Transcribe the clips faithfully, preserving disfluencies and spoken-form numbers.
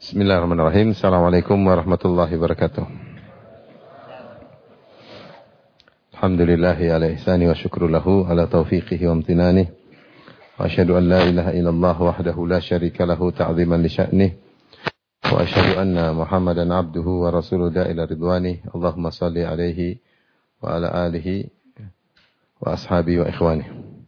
Bismillahirrahmanirrahim. Assalamualaikum warahmatullahi wabarakatuh. Alhamdulillahi ala ihsani wa syukru lahu ala taufiqihi wa amtinani. Wa asyhadu an la ilaha illallah wahdahu la syarika lahu ta'ziman li sya'nih. Wa asyhadu anna Muhammadan abduhu wa rasuluhu ila ridwani. Allahumma salli alaihi wa ala alihi wa ashabihi wa ikhwani.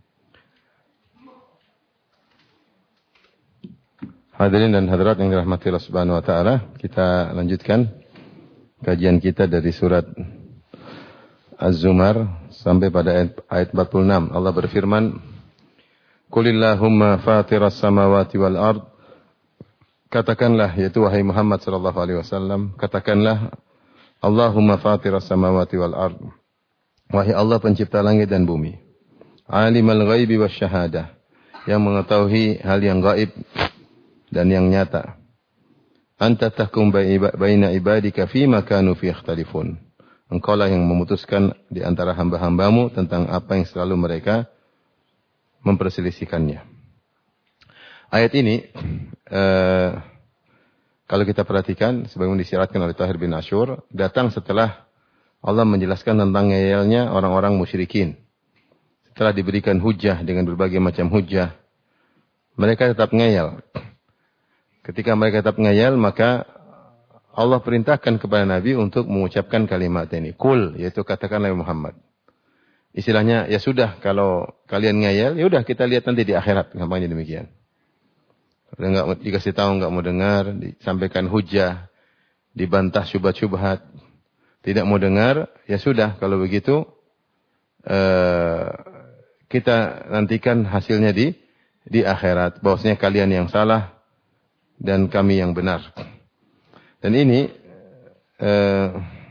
Hadirin dan hadirat yang dirahmati Allah Subhanahu wa taala, kita lanjutkan kajian kita dari surat Az-Zumar sampai pada ayat, ayat empat puluh enam. Allah berfirman, "Qulillahumma fatiras samawati wal ard." Katakanlah, yaitu wahai Muhammad sallallahu alaihi wasallam, katakanlah, Allahumma fatiras samawati wal ard. Wahai Allah pencipta langit dan bumi. Alimul ghaibi wasyahadah, yang mengetahui hal yang gaib dan yang nyata. Anta tahkum baina ibadika fima kanu fi ikhtalifun. Engkaulah yang memutuskan di antara hamba-hambamu tentang apa yang selalu mereka memperselisihkannya. Ayat ini uh, kalau kita perhatikan sebagaimana disyaratkan oleh Tahir bin Ashur, datang setelah Allah menjelaskan tentang ngeyelnya orang-orang musyrikin. Setelah diberikan hujah dengan berbagai macam hujah, mereka tetap ngeyel. Ketika mereka tetap ngeyel, maka Allah perintahkan kepada Nabi untuk mengucapkan kalimat ini. Kul, yaitu katakanlah Muhammad. Istilahnya, ya sudah, kalau kalian ngeyel, ya udah kita lihat nanti di akhirat. Gampangnya demikian. Kalau enggak dikasih tahu, enggak mau dengar, disampaikan hujah, dibantah syubhat-syubhat, tidak mau dengar, ya sudah, kalau begitu, uh, kita nantikan hasilnya di di akhirat. Bahwasanya kalian yang salah, dan kami yang benar. Dan ini eh,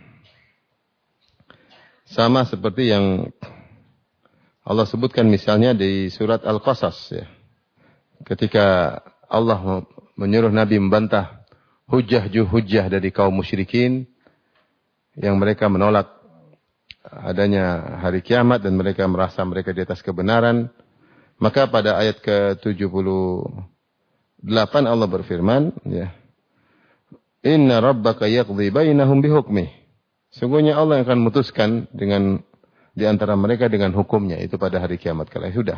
sama seperti yang Allah sebutkan misalnya di surat Al-Qasas. Ya. Ketika Allah menyuruh Nabi membantah hujah-hujah dari kaum musyrikin yang mereka menolak adanya hari kiamat dan mereka merasa mereka di atas kebenaran. Maka pada ayat ke tujuh puluh delapan Allah berfirman, ya. Inna rabbaka yaqdi bainahum bihukmih. Sungguhnya Allah yang akan memutuskan dengan di antara mereka dengan hukumnya, itu pada hari kiamat kala. Sudah.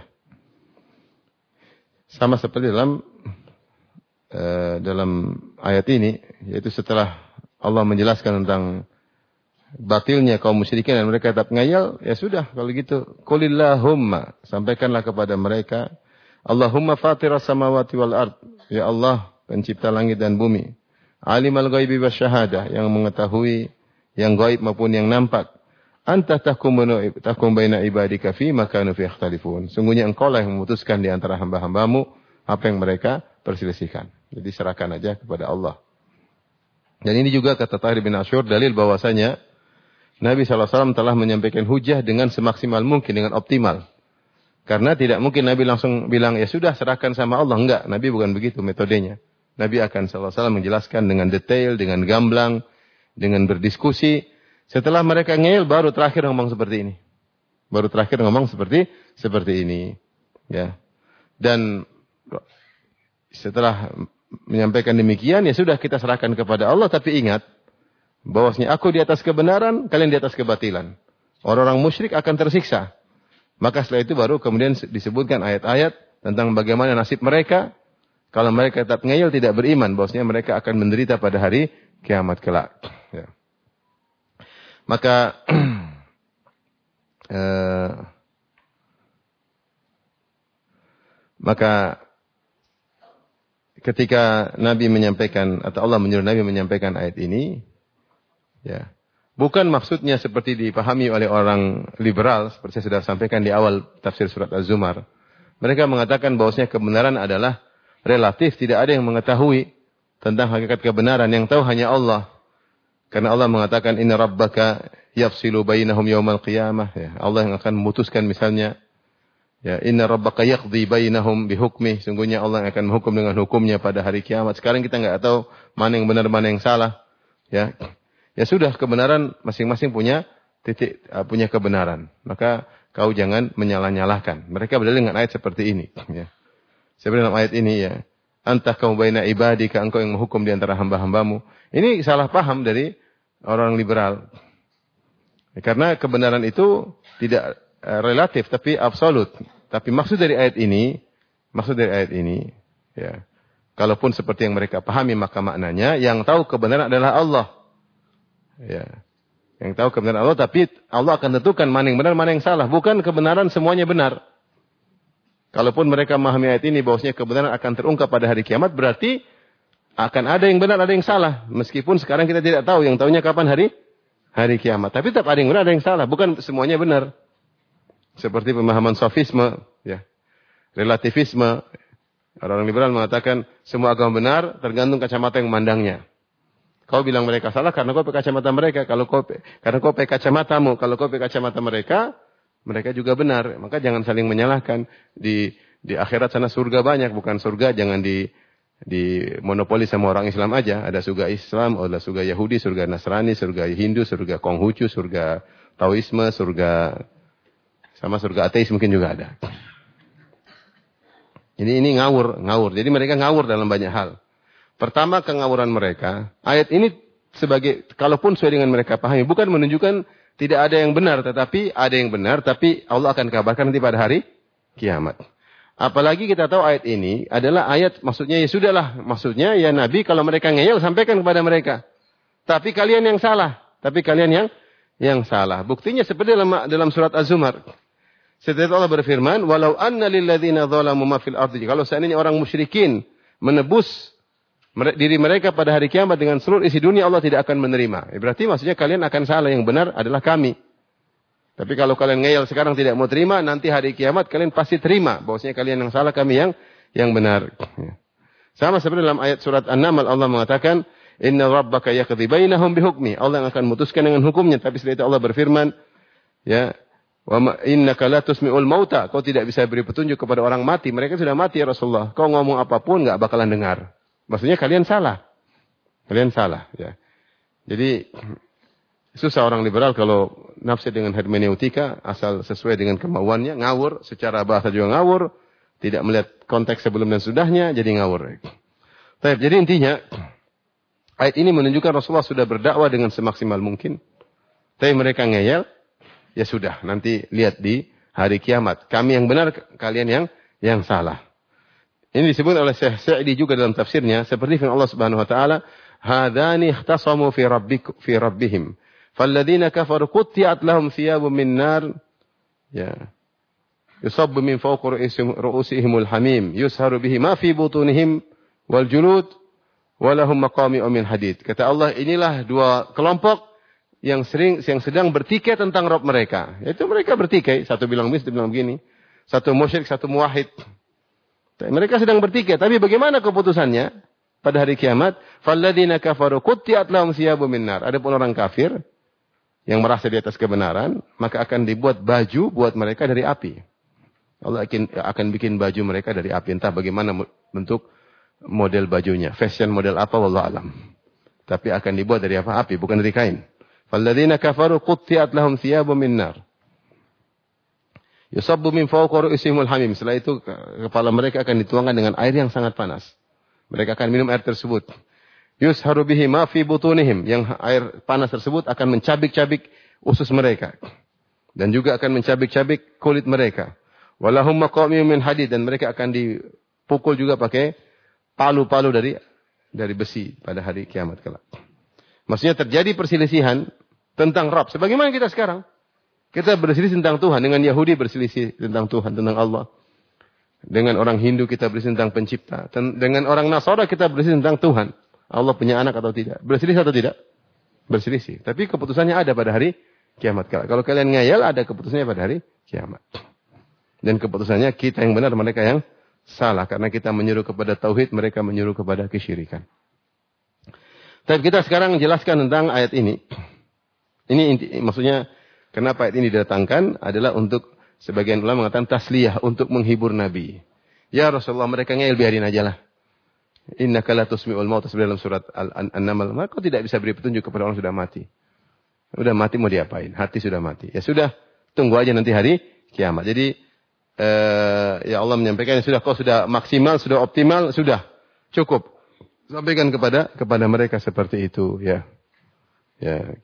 Sama seperti dalam uh, dalam ayat ini, yaitu setelah Allah menjelaskan tentang batilnya kaum musyrikin dan mereka tetap ngayal, ya sudah kalau gitu. Qulillahumma, sampaikanlah kepada mereka, Allahumma fatiras samawati wal ard. Ya Allah, pencipta langit dan bumi. Alimul ghaibi wasyahadah, yang mengetahui yang gaib maupun yang nampak. Anta tahkum baina ibadika fi ma kanu fi ikhtalifun. Sungguhnya engkaulah yang memutuskan di antara hamba-hambamu apa yang mereka perselisihkan. Jadi serahkan aja kepada Allah. Dan ini juga kata Tahir bin Ashur, dalil bahwasanya Nabi sallallahu alaihi wasallam telah menyampaikan hujah dengan semaksimal mungkin, dengan optimal. Karena tidak mungkin Nabi langsung bilang, ya sudah serahkan sama Allah. Enggak, Nabi bukan begitu metodenya. Nabi akan sallallahu alaihi wasallam menjelaskan dengan detail, dengan gamblang, dengan berdiskusi. Setelah mereka ngeyel, baru terakhir ngomong seperti ini. Baru terakhir ngomong seperti seperti ini. Ya. Dan setelah menyampaikan demikian, ya sudah kita serahkan kepada Allah. Tapi ingat, bahwasanya aku di atas kebenaran, kalian di atas kebatilan. Orang-orang musyrik akan tersiksa. Maka setelah itu baru kemudian disebutkan ayat-ayat tentang bagaimana nasib mereka kalau mereka tetap ngeyel, tidak beriman, bahwasanya mereka akan menderita pada hari kiamat kelak. Ya. Maka eh, maka ketika Nabi menyampaikan atau Allah menyuruh Nabi menyampaikan ayat ini, ya. Bukan maksudnya seperti dipahami oleh orang liberal, seperti saya sudah sampaikan di awal tafsir surat Az-Zumar. Mereka mengatakan bahwasanya kebenaran adalah relatif, tidak ada yang mengetahui tentang hakikat kebenaran, yang tahu hanya Allah. Karena Allah mengatakan, Inna rabbaka yafsilu bainahum yawmal qiyamah. Ya, Allah yang akan memutuskan misalnya, ya, Inna rabbaka yaqdi bainahum bihukmih. Sungguhnya Allah yang akan menghukum dengan hukumnya pada hari kiamat. Sekarang kita enggak tahu mana yang benar, mana yang salah. Ya. Ya sudah, kebenaran masing-masing punya titik, uh, punya kebenaran. Maka kau jangan menyalah-nyalahkan. Mereka berdalil dengan ayat seperti ini. Ya. Sebenarnya dalam ayat ini, ya, Antahkum baina ibadika, engkau yang menghukum di antara hamba-hambamu. Ini salah paham dari orang liberal. Karena kebenaran itu tidak relatif tapi absolut. Tapi maksud dari ayat ini, maksud dari ayat ini, ya, kalaupun seperti yang mereka pahami maka maknanya yang tahu kebenaran adalah Allah. Ya. Yang tahu kebenaran Allah, tapi Allah akan tentukan mana yang benar, mana yang salah. Bukan kebenaran semuanya benar. Kalaupun mereka memahami ayat ini bahwasanya kebenaran akan terungkap pada hari kiamat, berarti akan ada yang benar, ada yang salah. Meskipun sekarang kita tidak tahu, yang tahunya kapan hari hari kiamat. Tapi tetap ada yang benar, ada yang salah. Bukan semuanya benar. Seperti pemahaman sofisme, ya, relativisme. Orang liberal mengatakan semua agama benar tergantung kacamata yang memandangnya. Kau bilang mereka salah karena kau pakai kacamata mereka. Kalau kau karena kau pakai kacamatamu, kalau kau pakai kacamata mereka, mereka juga benar. Maka jangan saling menyalahkan. Di di akhirat sana surga banyak, bukan surga jangan di di monopoli sama orang Islam aja. Ada surga Islam, ada surga Yahudi, surga Nasrani, surga Hindu, surga Konghucu, surga Taoisme, surga sama surga ateis mungkin juga ada. Ini ini ngawur, ngawur. Jadi mereka ngawur dalam banyak hal. Pertama, kengawuran mereka. Ayat ini sebagai, kalaupun sesuai dengan mereka pahami, bukan menunjukkan tidak ada yang benar, tetapi ada yang benar, tapi Allah akan kabarkan nanti pada hari kiamat. Apalagi kita tahu ayat ini adalah ayat, maksudnya ya sudahlah, maksudnya ya Nabi kalau mereka ngeyel sampaikan kepada mereka. Tapi kalian yang salah, tapi kalian yang yang salah. Buktinya seperti dalam dalam surat Az-Zumar. Setelah Allah berfirman, walau anna lilladzina dzalamu ma fil ardi. Kalau seandainya orang musyrikin menebus diri mereka pada hari kiamat dengan seluruh isi dunia, Allah tidak akan menerima. Ya, berarti maksudnya kalian akan salah, yang benar adalah kami. Tapi kalau kalian ngeyel sekarang tidak mau terima, nanti hari kiamat kalian pasti terima. Bahwasanya kalian yang salah, kami yang yang benar. Ya. Sama seperti dalam ayat surat An-Naml Allah mengatakan, inna rabbaka yaqdi bainahum bihukmi. Allah yang akan memutuskan dengan hukumnya. Tapi setelah itu Allah berfirman, ya, wa innaka la tusmi'ul mauta. Kau tidak bisa beri petunjuk kepada orang mati. Mereka sudah mati ya Rasulullah. Kau ngomong apapun enggak bakalan dengar. Maksudnya kalian salah. Kalian salah, ya. Jadi susah orang liberal kalau nafsi dengan hermeneutika asal sesuai dengan kemauannya, ngawur, secara bahasa juga ngawur, tidak melihat konteks sebelum dan sudahnya, jadi ngawur. Baik, jadi intinya ayat ini menunjukkan Rasulullah sudah berdakwah dengan semaksimal mungkin. Tapi mereka ngeyel, ya sudah, nanti lihat di hari kiamat. Kami yang benar, kalian yang yang salah. Ini disebut oleh Syekh Sa'di juga dalam tafsirnya seperti firman Allah Subhanahu wa taala, "Hadzani ikhtasamu fi rabbik fi rabbihim, falladzina kafaru qutti'at lahum thiyabun min nar." Ya. Yusabbu min fawqi ru'usihimul hamim, yusharu bihi ma fi butunihim wal julud wa lahum maqami'un min hadid. Kata Allah, inilah dua kelompok yang sering yang sedang bertikai tentang Rabb mereka. Yaitu mereka bertikai, satu bilang mis, satu bilang begini. Satu musyrik, satu muwahhid. Mereka sedang bertikai, tapi bagaimana keputusannya pada hari kiamat? Falladzina kafaru qutti'at lahum thiyabun min nar. Adapun orang kafir yang merasa di atas kebenaran, maka akan dibuat baju buat mereka dari api. Allah akan akan bikin baju mereka dari api, entah bagaimana bentuk model bajunya, fashion model apa wallahu alam. Tapi akan dibuat dari apa? Api, bukan dari kain. Falladzina kafaru qutti'at lahum thiyabun min nar. Yusabbu min fawqi ru'usihimul hamim. Setelah itu kepala mereka akan dituangkan dengan air yang sangat panas. Mereka akan minum air tersebut. Yusharu bihi ma fi butunihim. Yang air panas tersebut akan mencabik-cabik usus mereka. Dan juga akan mencabik-cabik kulit mereka. Walahum maqami'un min hadid. Dan mereka akan dipukul juga pakai palu-palu dari dari besi pada hari kiamat kelak. Maksudnya terjadi perselisihan tentang Rabb. Sebagaimana kita sekarang. Kita berselisih tentang Tuhan. Dengan Yahudi berselisih tentang Tuhan, tentang Allah. Dengan orang Hindu kita berselisih tentang pencipta. Dengan orang Nasara kita berselisih tentang Tuhan. Allah punya anak atau tidak. Berselisih atau tidak? Berselisih. Tapi keputusannya ada pada hari kiamat. Kalau kalian ngayal, ada keputusannya pada hari kiamat. Dan keputusannya kita yang benar, mereka yang salah. Karena kita menyuruh kepada tauhid, mereka menyuruh kepada kesyirikan. Tapi kita sekarang jelaskan tentang ayat ini. Ini inti, maksudnya kenapa ayat ini didatangkan adalah untuk sebagian ulama mengatakan tasliyah, untuk menghibur Nabi. Ya Rasulullah, mereka ngeyel, biarin aja lah. Innaka la tusmi'ul mauta, dalam surat An-Naml. Maka tidak bisa beri petunjuk kepada orang sudah mati. Sudah mati mau diapain? Hati sudah mati. Ya sudah, tunggu aja nanti hari kiamat. Jadi eh, ya Allah menyampaikan, sudah kau sudah maksimal, sudah optimal, sudah. Cukup. Sampaikan kepada kepada mereka seperti itu, ya. Ya.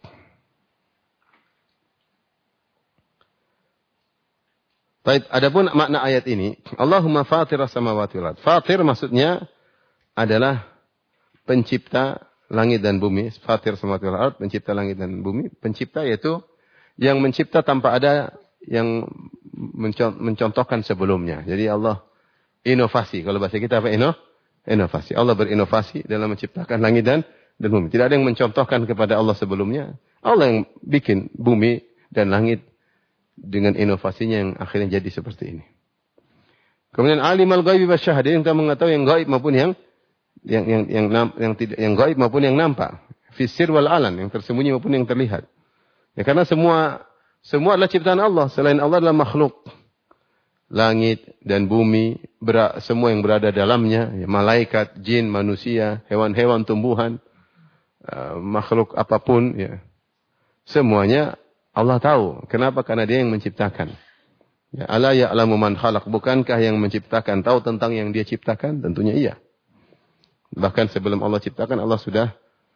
Baik, adapun makna ayat ini, Allahumma fatiras samawati wal ard. Fatir maksudnya adalah pencipta langit dan bumi. Fatir samawati wal ard, pencipta langit dan bumi. Pencipta yaitu yang mencipta tanpa ada yang mencontohkan sebelumnya. Jadi Allah inovasi. Kalau bahasa kita apa? Ino? Inovasi. Allah berinovasi dalam menciptakan langit dan, dan bumi. Tidak ada yang mencontohkan kepada Allah sebelumnya. Allah yang bikin bumi dan langit dengan inovasinya yang akhirnya jadi seperti ini. Kemudian alimal ghaibi wasyahada, yang kita mengetahui yang gaib maupun yang yang yang yang yang, yang tidak yang gaib maupun yang nampak. Fisir wal alan, yang tersembunyi maupun yang terlihat. Ya, karena semua semua adalah ciptaan Allah. Selain Allah adalah makhluk. Langit dan bumi, ber, semua yang berada dalamnya, ya, malaikat, jin, manusia, hewan-hewan, tumbuhan, uh, makhluk apapun, ya. Semuanya Allah tahu. Kenapa? Karena Dia yang menciptakan. Ya, ala ya'lamu man khalaq. Bukankah yang menciptakan tahu tentang yang Dia ciptakan? Tentunya iya. Bahkan sebelum Allah ciptakan, Allah sudah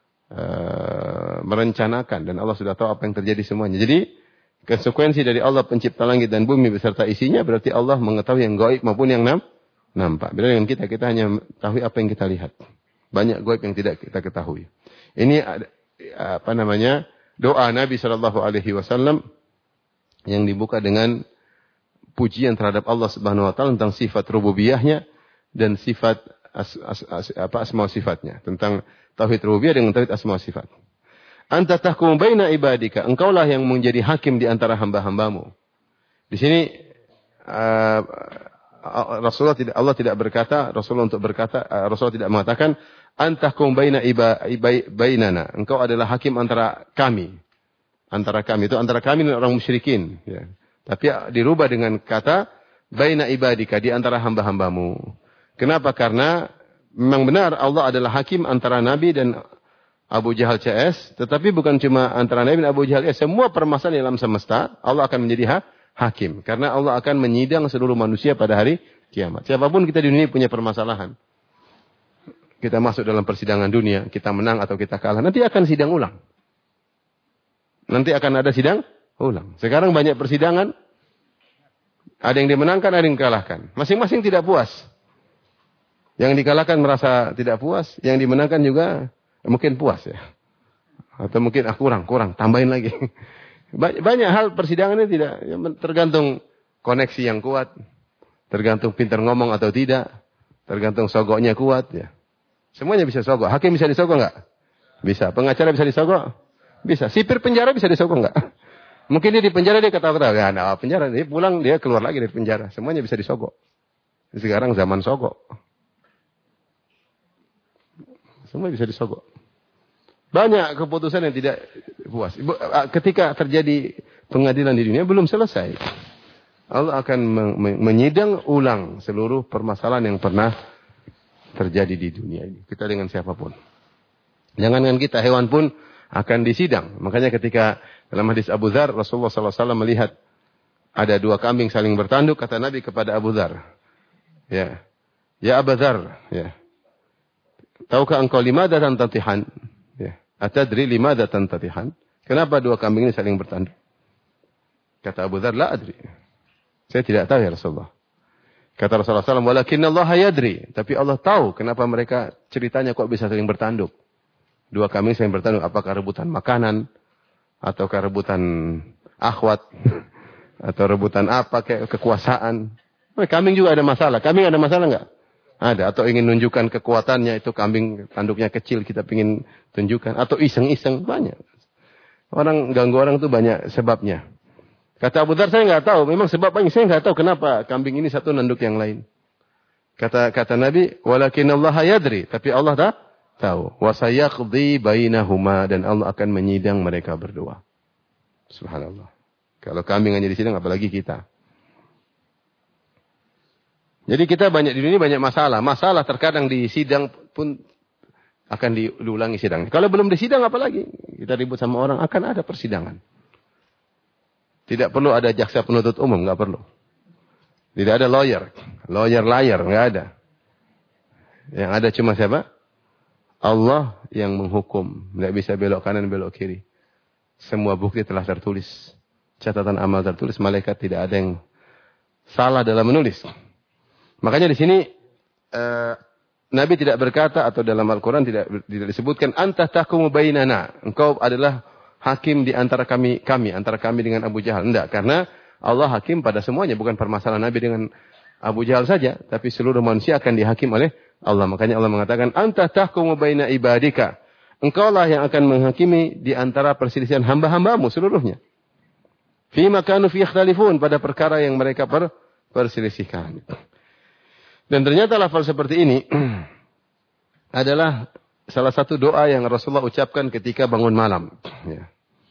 uh, merencanakan dan Allah sudah tahu apa yang terjadi semuanya. Jadi konsekuensi dari Allah pencipta langit dan bumi beserta isinya berarti Allah mengetahui yang gaib maupun yang nam, nampak. Beda dengan kita, kita hanya tahu apa yang kita lihat. Banyak gaib yang tidak kita ketahui. Ini apa namanya? Doa Nabi sallallahu alaihi wasallam yang dibuka dengan pujian terhadap Allah Subhanahu wa taala tentang sifat rububiyahnya dan sifat as, as, as, apa asma sifatnya, tentang tauhid rububiyah dengan tauhid asma sifat. Anta tahkum baina ibadika. Engkaulah yang menjadi hakim di antara hamba-hambamu. Di sini uh, Rasulullah tidak Allah tidak berkata, Rasulullah untuk berkata, uh, Rasulullah tidak mengatakan antahkum baina iba, iba, bainana. Engkau adalah hakim antara kami. Antara kami itu antara kami dan orang musyrikin, ya. Tapi dirubah dengan kata baina ibadika, di antara hamba-hambamu. Kenapa? Karena memang benar Allah adalah hakim antara nabi dan Abu Jahal C S, tetapi bukan cuma antara Nabi dan Abu Jahal, ya, semua permasalahan dalam semesta, Allah akan menjadi ha, hakim. Karena Allah akan menyidang seluruh manusia pada hari kiamat. Siapapun kita di dunia punya permasalahan. Kita masuk dalam persidangan dunia, kita menang atau kita kalah, nanti akan sidang ulang. Nanti akan ada sidang ulang. Sekarang banyak persidangan, ada yang dimenangkan, ada yang dikalahkan. Masing-masing tidak puas. Yang dikalahkan merasa tidak puas, yang dimenangkan juga mungkin puas, ya. Atau mungkin ah, kurang, kurang, tambahin lagi. Banyak hal persidangan ini tidak, ya, tergantung koneksi yang kuat, tergantung pintar ngomong atau tidak, tergantung sogoknya kuat, ya. Semuanya bisa sogok. Hakim bisa disogok enggak? Bisa. Pengacara bisa disogok? Bisa. Sipir penjara bisa disogok enggak? Mungkin dia di penjara dia ketawa-ketawa, ya, nah, penjara dia pulang dia keluar lagi dari penjara. Semuanya bisa disogok. Sekarang zaman sogok. Semua bisa disogok. Banyak keputusan yang tidak puas. Ketika terjadi pengadilan di dunia belum selesai. Allah akan menyidang ulang seluruh permasalahan yang pernah terjadi di dunia ini. Kita dengan siapapun. Jangankan kita, hewan pun akan disidang. Makanya ketika dalam hadis Abu Dzar, Rasulullah sallallahu alaihi wasallam melihat ada dua kambing saling bertanduk, kata Nabi kepada Abu Dzar, ya, ya Abu Dzar, ya, tahukah engkau limada tantatihan? Ya. Atadri limada tantatihan? Kenapa dua kambing ini saling bertanduk? Kata Abu Dzar, la adri. Saya tidak tahu ya Rasulullah. Kata Rasulullah sallallahu alaihi wasallam, walakinna Allah yadri. Tapi Allah tahu kenapa mereka ceritanya kok bisa saling bertanduk. Dua kambing saling bertanduk. Apakah rebutan makanan? Ataukah rebutan akhwat? Atau rebutan apa? Kayak kekuasaan? Oh, kambing juga ada masalah. Kambing ada masalah enggak? Ada. Atau ingin menunjukkan kekuatannya, itu kambing tanduknya kecil, kita ingin tunjukkan. Atau iseng-iseng, banyak. Orang ganggu orang itu banyak sebabnya. Kata Abu Dzar, saya nggak tahu. Memang sebab banyak, saya nggak tahu kenapa kambing ini satu nanduk yang lain. Kata kata Nabi, walakin Allah yadri. Tapi Allah tak tahu. Wa sayaqdi bainahuma, dan Allah akan menyidang mereka berdua. Subhanallah. Kalau kambing hanya disidang, apalagi kita. Jadi kita banyak di dunia banyak masalah. Masalah terkadang di sidang pun akan diulangi sidang. Kalau belum disidang apalagi kita ribut sama orang, akan ada persidangan. Tidak perlu ada jaksa penuntut umum, nggak perlu. Tidak ada lawyer, lawyer liar, nggak ada. Yang ada cuma siapa? Allah yang menghukum. Tidak bisa belok kanan, belok kiri. Semua bukti telah tertulis. Catatan amal tertulis. Malaikat tidak ada yang salah dalam menulis. Makanya di sini uh, Nabi tidak berkata atau dalam Al-Quran tidak, tidak disebutkan anta tahkumu bainana. Engkau adalah hakim di antara kami, kami antara kami dengan Abu Jahal. Tidak, karena Allah hakim pada semuanya, bukan permasalahan Nabi dengan Abu Jahal saja, tapi seluruh manusia akan dihakim oleh Allah. Makanya Allah mengatakan anta tahkumu baina ibadika. Engkaulah yang akan menghakimi di antara perselisihan hamba-hambamu seluruhnya. Fima kanu fi ikhtalifun, pada perkara yang mereka per, perselisihkan. Dan ternyata lafal seperti ini adalah salah satu doa yang Rasulullah ucapkan ketika bangun malam. Ya.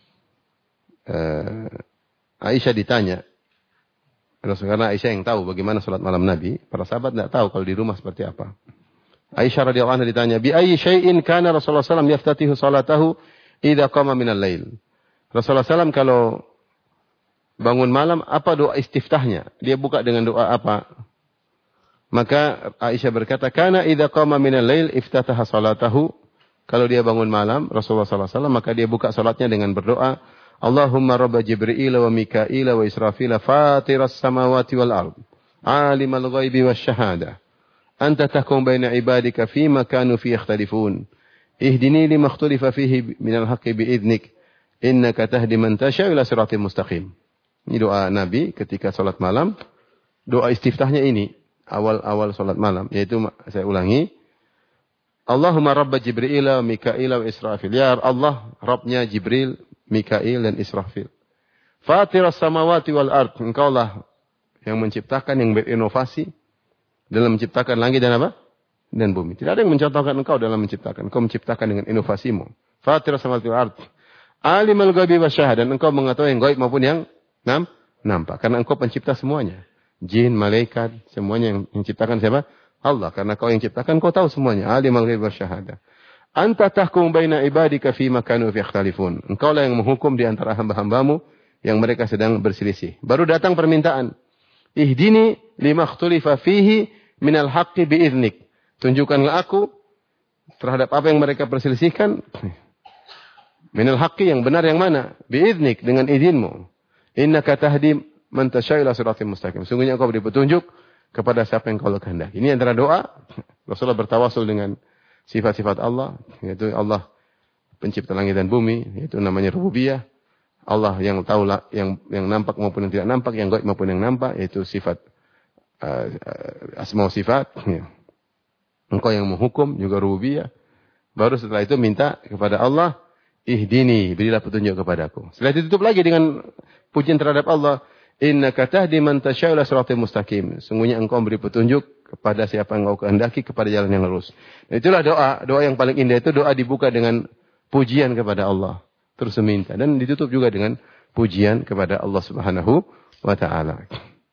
Uh, Aisyah ditanya, karena Aisyah yang tahu bagaimana salat malam Nabi, para sahabat tidak tahu kalau di rumah seperti apa. Aisyah radhiyallahu anha ditanya, bi ayyi syai'in kana Rasulullah sallallahu alaihi wasallam yaftatihu salatahu idza qama minal lail. Rasulullah sallallahu alaihi wasallam kalau bangun malam, apa doa istiftahnya? Dia buka dengan doa apa? Maka Aisyah berkata, kana idza qama minal lail iftataha salatahu. Kalau dia bangun malam, Rasulullah sallallahu alaihi wasallam, maka dia buka salatnya dengan berdoa, Allahumma rabba Jibril wa Mikail wa Israfil fatiras samawati wal ard alimal ghaibi wasyahada anta tahkum baina ibadika fima kanu fi yakhtalifun ihdini lima ikhtalafa fihi minal haqqi biidnik innaka tahdi man tasha' ila siratal mustaqim. Ini doa Nabi ketika salat malam. Doa istiftahnya ini awal-awal salat malam, yaitu saya ulangi, Allahumma rabba Jibril wa Mikail wa Israfil. Ya Allah, Rabbnya Jibril, Mikail dan Israfil. Fatiras samawati wal ard. Engkaulah yang menciptakan, yang berinovasi dalam menciptakan langit dan apa? Dan bumi. Tidak ada yang mencontohkan engkau dalam menciptakan. Engkau menciptakan dengan inovasimu. Fatiras samawati wal ard. Alimul ghaibi wasyahada. Dan engkau mengetahui yang gaib maupun yang nam, nampak. Karena engkau pencipta semuanya. Jin, malaikat, semuanya yang menciptakan siapa? Allah. Karena kau yang ciptakan, kau tahu semuanya. Alimul ghaibi wasyahada. Anta tahkum baina ibadika fima kanu fi ikhtalifun. Engkau lah yang menghukum di antara hamba-hambamu yang mereka sedang berselisih. Baru datang permintaan. Ihdini lima ikhtalifa fihi minal haqqi biiznik. Tunjukkanlah aku terhadap apa yang mereka perselisihkan. Minal haqqi yang benar yang mana? Biiznik, dengan izinmu. Innaka tahdi man tasya' ila siratal mustaqim. Sungguhnya engkau beri petunjuk kepada siapa yang kau kehendaki. Ini antara doa. Rasulullah bertawasul dengan sifat-sifat Allah, yaitu Allah pencipta langit dan bumi, yaitu namanya rububiyah. Allah yang tahu yang yang nampak maupun yang tidak nampak, yang gaib maupun yang nampak, yaitu sifat uh, asma wa sifat. Ya. Engkau yang menghukum juga rububiyah. Baru setelah itu minta kepada Allah, ihdini, berilah petunjuk kepadaku. Setelah itu tutup lagi dengan pujian terhadap Allah, innaka tahdi man tasya' ila siratal mustaqim. Sungguhnya engkau beri petunjuk kepada siapa yang engkau kehendaki kepada jalan yang lurus. Nah, itulah doa. Doa yang paling indah itu doa dibuka dengan pujian kepada Allah. Terus meminta. Dan ditutup juga dengan pujian kepada Allah subhanahu wa ta'ala.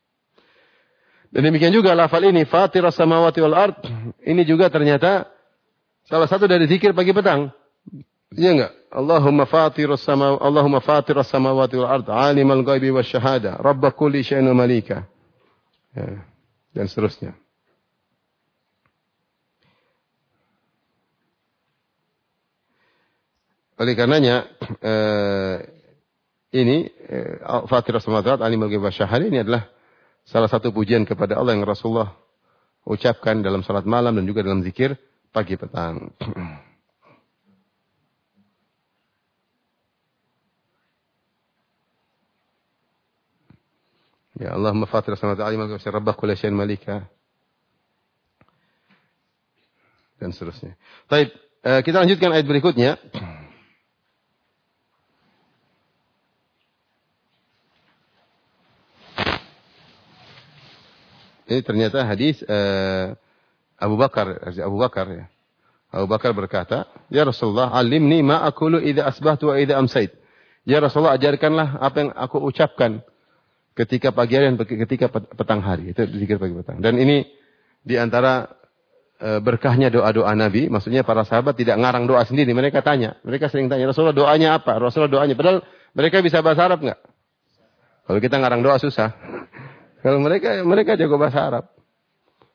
Dan demikian juga lafal ini, Fatiras samawati wal ard. Ini juga ternyata salah satu dari zikir pagi petang. Iya enggak? Allahumma fatiras sama Allahumma fatiras samawati wal ard, alimal ghaibi wasyahada, rabb kulli syai'in wa malika. Ya. Dan seterusnya. Oleh karenanya eh, ini eh, Fatiras samawati wal ard, alimul ghaibi wasyahada ini adalah salah satu pujian kepada Allah yang Rasulullah ucapkan dalam salat malam dan juga dalam zikir pagi petang. Ya Allahumma fatir as-samawati wal ardi wa rabb kulli syai'in malika. Dan seterusnya. Baik, eh, kita lanjutkan ayat berikutnya. Ini ternyata hadis uh, Abu Bakar, Abu Bakar ya. Abu Bakar berkata, "Ya Rasulullah, alimni ma aqulu idza asbahtu wa idza amsait." Ya Rasulullah, ajarkanlah apa yang aku ucapkan ketika pagi hari dan ketika petang hari. Itu zikir pagi petang. Dan ini di antara uh, berkahnya doa-doa Nabi, maksudnya para sahabat tidak ngarang doa sendiri, mereka tanya. Mereka sering tanya, "Rasulullah doanya apa?" Rasulullah doanya, padahal mereka bisa bahasa Arab enggak? Kalau kita ngarang doa susah. Kalau mereka mereka jago bahasa Arab.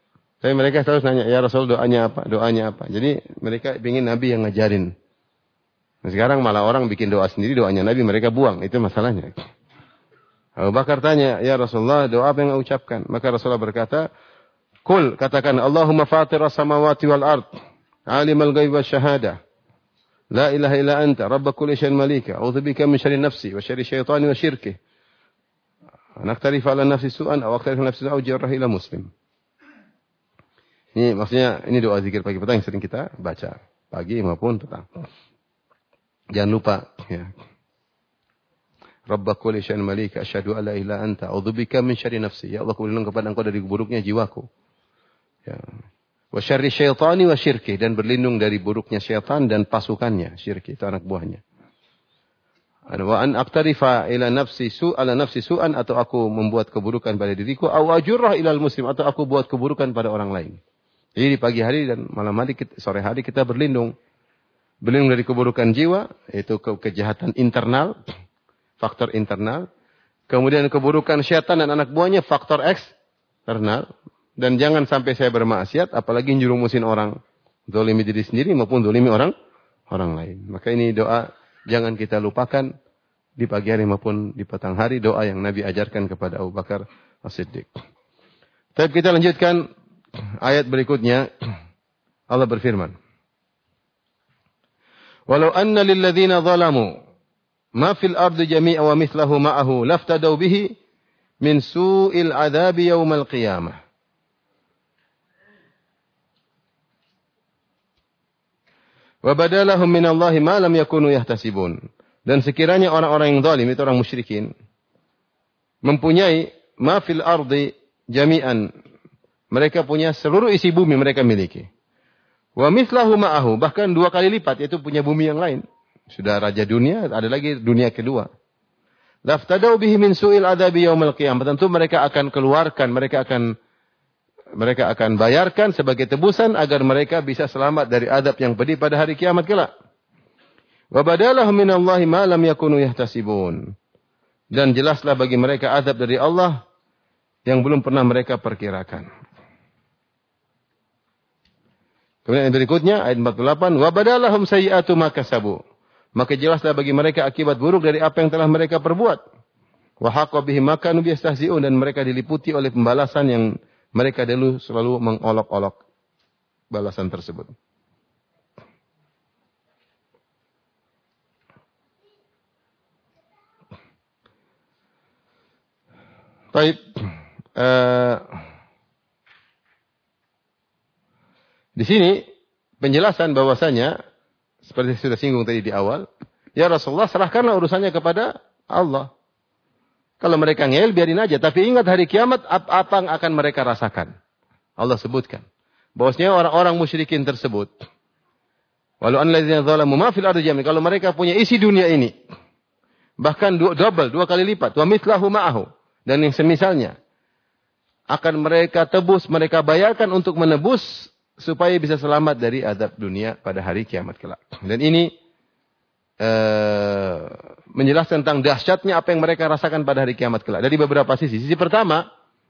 Tapi mereka terus nanya, ya Rasul doanya apa? Doanya apa? Jadi mereka ingin Nabi yang ngajarin. Nah, sekarang malah orang bikin doa sendiri, doanya Nabi mereka buang. Itu masalahnya. Abu Bakar tanya, ya Rasulullah doa apa yang ucapkan? Maka Rasulullah berkata, Kul, katakan, Allahumma fatiras samawati wal ard, alimul ghaib wa syahadah, la ilaha illa anta, rabba kulli syai'in malika, a'udzubika min syarri nafsi, wa syarri syaitani wa syirkih. Naktarifa ala nafsi su'an, aw aktarifa nafsi su'an, aw jarrah ila muslim. Ini maksudnya, ini doa zikir pagi petang yang sering kita baca. Pagi maupun petang. Jangan lupa. Ya. Rabba kulli syai'in malika, asyhadu an la ilaha anta, a'udzubika min syarri nafsi. Ya Allah, aku berlindung kepada Engkau dari buruknya jiwaku. Ya. Wa syarri syaitani wa syirki, dan berlindung dari buruknya syaitan dan pasukannya, syirki itu anak buahnya. Wa an aqtarifa ila nafsi su ala nafsi su'an, atau aku membuat keburukan pada diriku, aw ajurrah ilal muslim, atau aku buat keburukan pada orang lain. Jadi di pagi hari dan malam hari, sore hari kita berlindung. Berlindung dari keburukan jiwa, yaitu ke kejahatan internal, faktor internal. Kemudian keburukan syaitan dan anak buahnya, faktor eksternal. Dan jangan sampai saya bermaksiat, apalagi njurumusin orang. Zolimi diri sendiri maupun zolimi orang orang lain. Maka ini doa jangan kita lupakan di pagi hari maupun di petang hari. Doa yang Nabi ajarkan kepada Abu Bakar As-Siddiq. Tapi kita lanjutkan ayat berikutnya. Allah berfirman, Walau anna lilladzina zalamu ma fil ardi jami'a wa mithlahu ma'ahu laftadaw bihi min su'il adzabi yaumal qiyamah. Wa badalahum minallahi ma lam yakunu yahtasibun. Dan sekiranya orang-orang yang zalim, itu orang musyrikin, mempunyai ma fil ardi jami'an, mereka punya seluruh isi bumi mereka miliki. Wa mithlahu ma'ahu, bahkan dua kali lipat, yaitu punya bumi yang lain. Sudah raja dunia, ada lagi dunia kedua. Laftadau bihi min su'il adabi yaumal qiyamah. Tentu mereka akan keluarkan, mereka akan mereka akan bayarkan sebagai tebusan agar mereka bisa selamat dari adab yang pedih pada hari kiamat kelak. Wa badalahum minallahi ma lam yakunu yahtasibun. Dan jelaslah bagi mereka adab dari Allah yang belum pernah mereka perkirakan. Kemudian yang berikutnya ayat empat puluh delapan, wa badalahum sayyi'atu ma kasabu. Maka jelaslah bagi mereka akibat buruk dari apa yang telah mereka perbuat. Wa haqqa bihim ma kanu yastahzi'un, dan mereka diliputi oleh pembalasan yang mereka dulu selalu mengolok-olok balasan tersebut. Baik. Uh, di sini penjelasan bahwasanya seperti sudah singgung tadi di awal, ya Rasulullah serahkanlah urusannya kepada Allah. Kalau mereka ngeyel biarin aja, tapi ingat hari kiamat apa yang akan mereka rasakan. Allah sebutkan bahwasanya orang-orang musyrikin tersebut, walau annalladzina zalamu ma fil ardi jami'an, kalau mereka punya isi dunia ini bahkan dua, double, dua kali lipat, wa mithlahu ma'ahu, dan yang semisalnya, akan mereka tebus, mereka bayarkan untuk menebus supaya bisa selamat dari azab dunia pada hari kiamat kelak. Dan ini uh, menjelaskan tentang dahsyatnya apa yang mereka rasakan pada hari kiamat kelak. Dari beberapa sisi. Sisi pertama,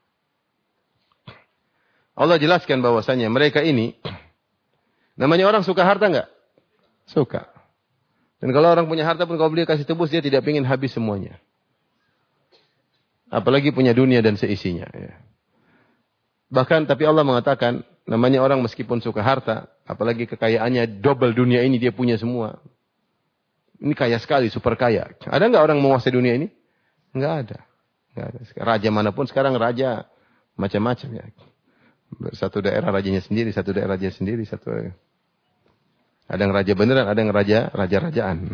Allah jelaskan bahwasanya mereka ini, namanya orang suka harta enggak? Suka. Dan kalau orang punya harta pun kalau beliau kasih tebus, dia tidak ingin habis semuanya. Apalagi punya dunia dan seisinya. Ya. Bahkan tapi Allah mengatakan, namanya orang meskipun suka harta, apalagi kekayaannya double dunia ini dia punya semua. Ini kaya sekali, super kaya. Ada enggak orang menguasai dunia ini? Enggak ada. Enggak ada. Raja manapun sekarang raja macam-macam ya. Satu daerah rajanya sendiri, satu daerah rajanya sendiri, satu ada yang raja beneran, ada yang raja raja-rajaan.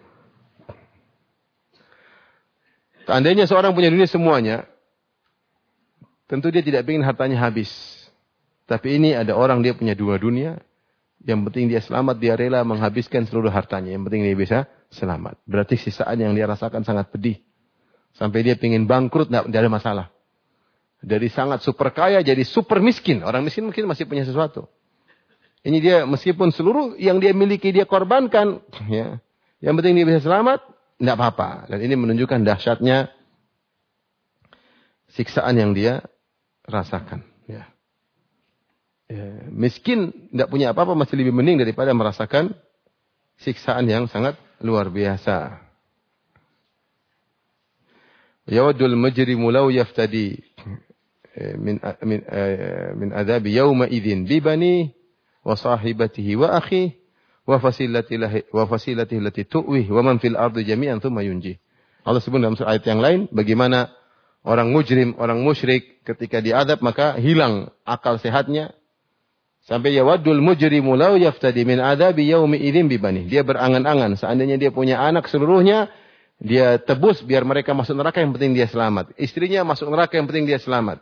Seandainya seorang punya dunia semuanya, tentu dia tidak ingin hartanya habis. Tapi ini ada orang dia punya dua dunia, yang penting dia selamat, dia rela menghabiskan seluruh hartanya. Yang penting dia bisa selamat. Berarti sisaan yang dia rasakan sangat pedih. Sampai dia ingin bangkrut, tidak ada masalah. Dari sangat super kaya jadi super miskin. Orang miskin mungkin masih punya sesuatu. Ini dia meskipun seluruh yang dia miliki dia korbankan, ya, yang penting dia bisa selamat, tidak apa-apa. Dan ini menunjukkan dahsyatnya siksaan yang dia rasakan. Ya. ya, miskin, tidak punya apa-apa masih lebih mending daripada merasakan siksaan yang sangat luar biasa. Yawadul mujrimu law yaftadi min min min adzabi yauma idzin bi bani wa sahibatihi wa akhi wa fasilatihi wa fasilatihi allati tu'wi wa man fil ardi jami'an thumma yunji. Allah sebut dalam ayat yang lain bagaimana orang mujrim, orang musyrik ketika diazab maka hilang akal sehatnya sampai yawaddul mujrimu law yaftadi min adzabi yaumi idzin bi bani. Dia berangan-angan seandainya dia punya anak seluruhnya dia tebus biar mereka masuk neraka yang penting dia selamat. Istrinya masuk neraka yang penting dia selamat.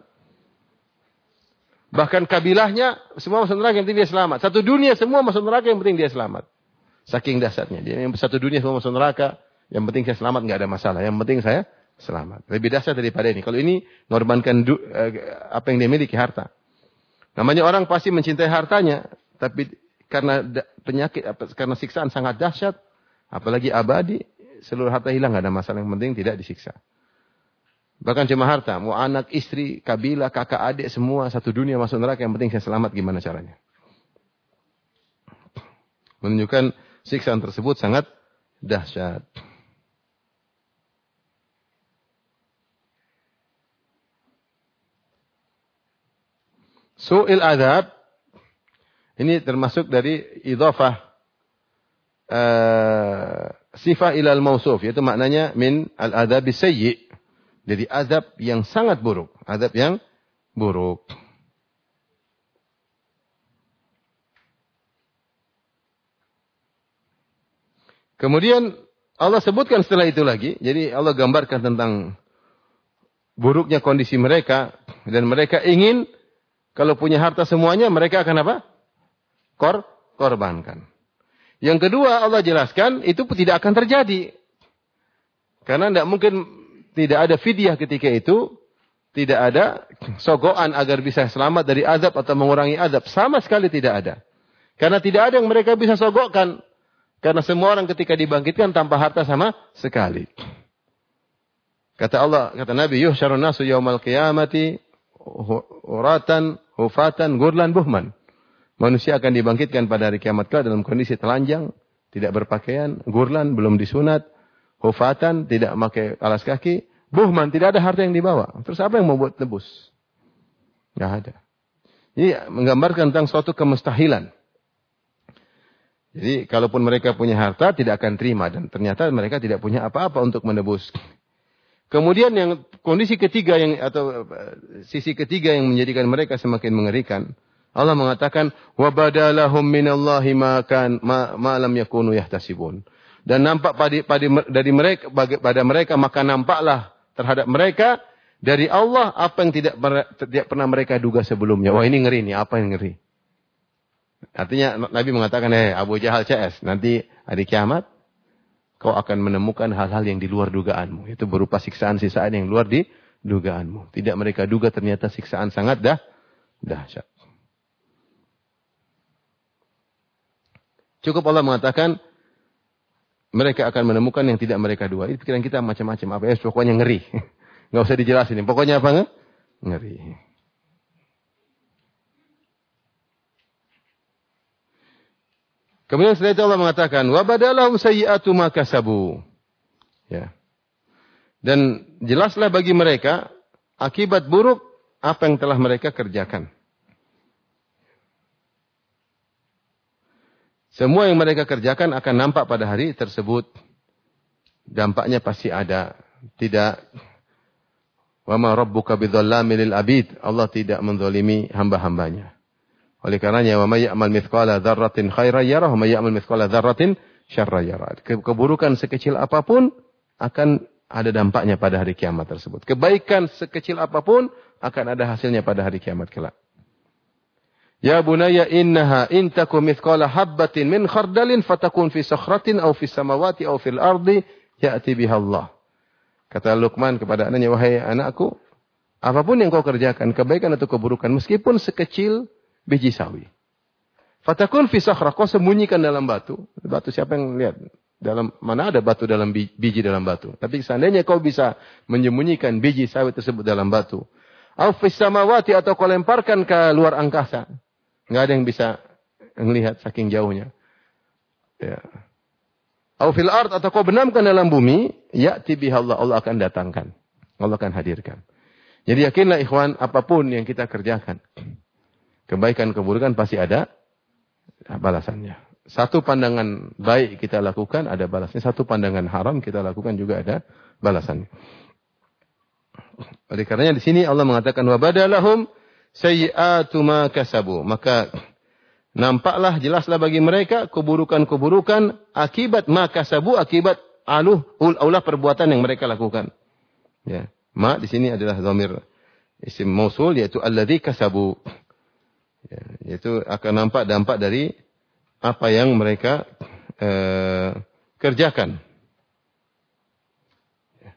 Bahkan kabilahnya semua masuk neraka yang penting dia selamat. Satu dunia semua masuk neraka yang penting dia selamat. Saking dahsyatnya. Dia yang satu dunia semua masuk neraka, yang penting saya selamat enggak ada masalah. Yang penting saya selamat. Lebih dahsyat daripada ini. Kalau ini mengorbankan du, eh, apa yang dia miliki, harta. Namanya orang pasti mencintai hartanya, tapi karena penyakit, karena siksaan sangat dahsyat, apalagi abadi, seluruh harta hilang, nggak ada masalah. Yang penting tidak disiksa. Bahkan cuma harta, mau anak, istri, kabilah, kakak, adik, semua satu dunia masuk neraka, yang penting saya selamat. Gimana caranya? Menunjukkan siksaan tersebut sangat dahsyat. Su'il adab, ini termasuk dari idhafah uh, sifah ilal mausuf, yaitu maknanya min al-adabi sayyi, jadi azab yang sangat buruk, azab yang buruk. Kemudian Allah sebutkan setelah itu lagi, jadi Allah gambarkan tentang buruknya kondisi mereka, dan mereka ingin kalau punya harta semuanya, mereka akan apa? Kor, korbankan. Yang kedua, Allah jelaskan, itu tidak akan terjadi. Karena tidak mungkin, tidak ada fidyah ketika itu, tidak ada sogoan agar bisa selamat dari azab atau mengurangi azab. Sama sekali tidak ada. Karena tidak ada yang mereka bisa sogokkan. Karena semua orang ketika dibangkitkan tanpa harta sama sekali. Kata Allah, kata Nabi, yuhsyarun nasu yaumal qiyamati uratan, hufatan, gurlan, buhman. Manusia akan dibangkitkan pada hari kiamat kelak dalam kondisi telanjang, tidak berpakaian, gurlan, belum disunat, hufatan, tidak memakai alas kaki, buhman, tidak ada harta yang dibawa. Terus apa yang membuat tebus? Tidak ada. Ini menggambarkan tentang suatu kemustahilan. Jadi, kalaupun mereka punya harta, tidak akan terima. Dan ternyata mereka tidak punya apa-apa untuk menebus. Kemudian yang kondisi ketiga yang atau sisi ketiga yang menjadikan mereka semakin mengerikan, Allah mengatakan wa badalahum minallahi ma kan ma, ma lam yakunu yahtasibun. Dan nampak pada, pada dari mereka pada mereka maka nampaklah terhadap mereka dari Allah apa yang tidak tidak pernah mereka duga sebelumnya. Wah, ini ngeri nih, apa yang ngeri? Artinya Nabi mengatakan, "Eh Abu Jahal C S, nanti hari kiamat kau akan menemukan hal-hal yang di luar dugaanmu. Itu berupa siksaan-siksaan yang luar di dugaanmu. Tidak mereka duga ternyata siksaan sangat dah, dahsyat. Cukup Allah mengatakan, mereka akan menemukan yang tidak mereka duga. Itu pikiran kita macam-macam. Apa ya? Pokoknya ngeri. Nggak usah dijelasin. Pokoknya apa? Ngeri. Kemudian setelah itu Allah mengatakan, wa badalahum sayyi'atu ma kasabu. Ya. Dan jelaslah bagi mereka akibat buruk apa yang telah mereka kerjakan. Semua yang mereka kerjakan akan nampak pada hari tersebut. Dampaknya pasti ada. Tidak. Wa ma rabbuka bidzallami lil abid. Allah tidak menzalimi hamba-hambanya. Oleh karenanya, wa may ya'mal mithqala dzarratin khairan yarah, wa may ya'mal mithqala dzarratin syarran yarah. Keburukan sekecil apapun akan ada dampaknya pada hari kiamat tersebut. Kebaikan sekecil apapun akan ada hasilnya pada hari kiamat kelak. Ya bunayya innaha in takum mithqala habbatin min khardalin fatakun fi sakhratin aw fi samawati aw fil ardi ya'ti biha Allah. Kata Luqman kepada anaknya, wahai anakku, apapun yang kau kerjakan, kebaikan atau keburukan, meskipun sekecil biji sawi. Fatakun fi sakhrah, kau sembunyikan dalam batu. Batu siapa yang lihat? Dalam mana ada batu dalam biji, biji dalam batu. Tapi seandainya kau bisa menyembunyikan biji sawi tersebut dalam batu. Au fis samawati, atau kau lemparkan ke luar angkasa. Enggak ada yang bisa melihat saking jauhnya. Ya. Au fil ard, atau kau benamkan dalam bumi, ya'ti biha Allah, Allah akan datangkan. Allah akan hadirkan. Jadi yakinlah ikhwan, apapun yang kita kerjakan, kebaikan keburukan pasti ada balasannya. Satu pandangan baik kita lakukan ada balasnya, satu pandangan haram kita lakukan juga ada balasannya. Oleh karenanya di sini Allah mengatakan wa badalahum sayyi'atu ma kasabu, maka nampaklah jelaslah bagi mereka keburukan-keburukan akibat ma kasabu, akibat aluh ulah perbuatan yang mereka lakukan. Ya, ma di sini adalah dhamir isim mausul yaitu alladzi kasabu. Ya, yaitu akan nampak dampak dari apa yang mereka eh, kerjakan. Ya.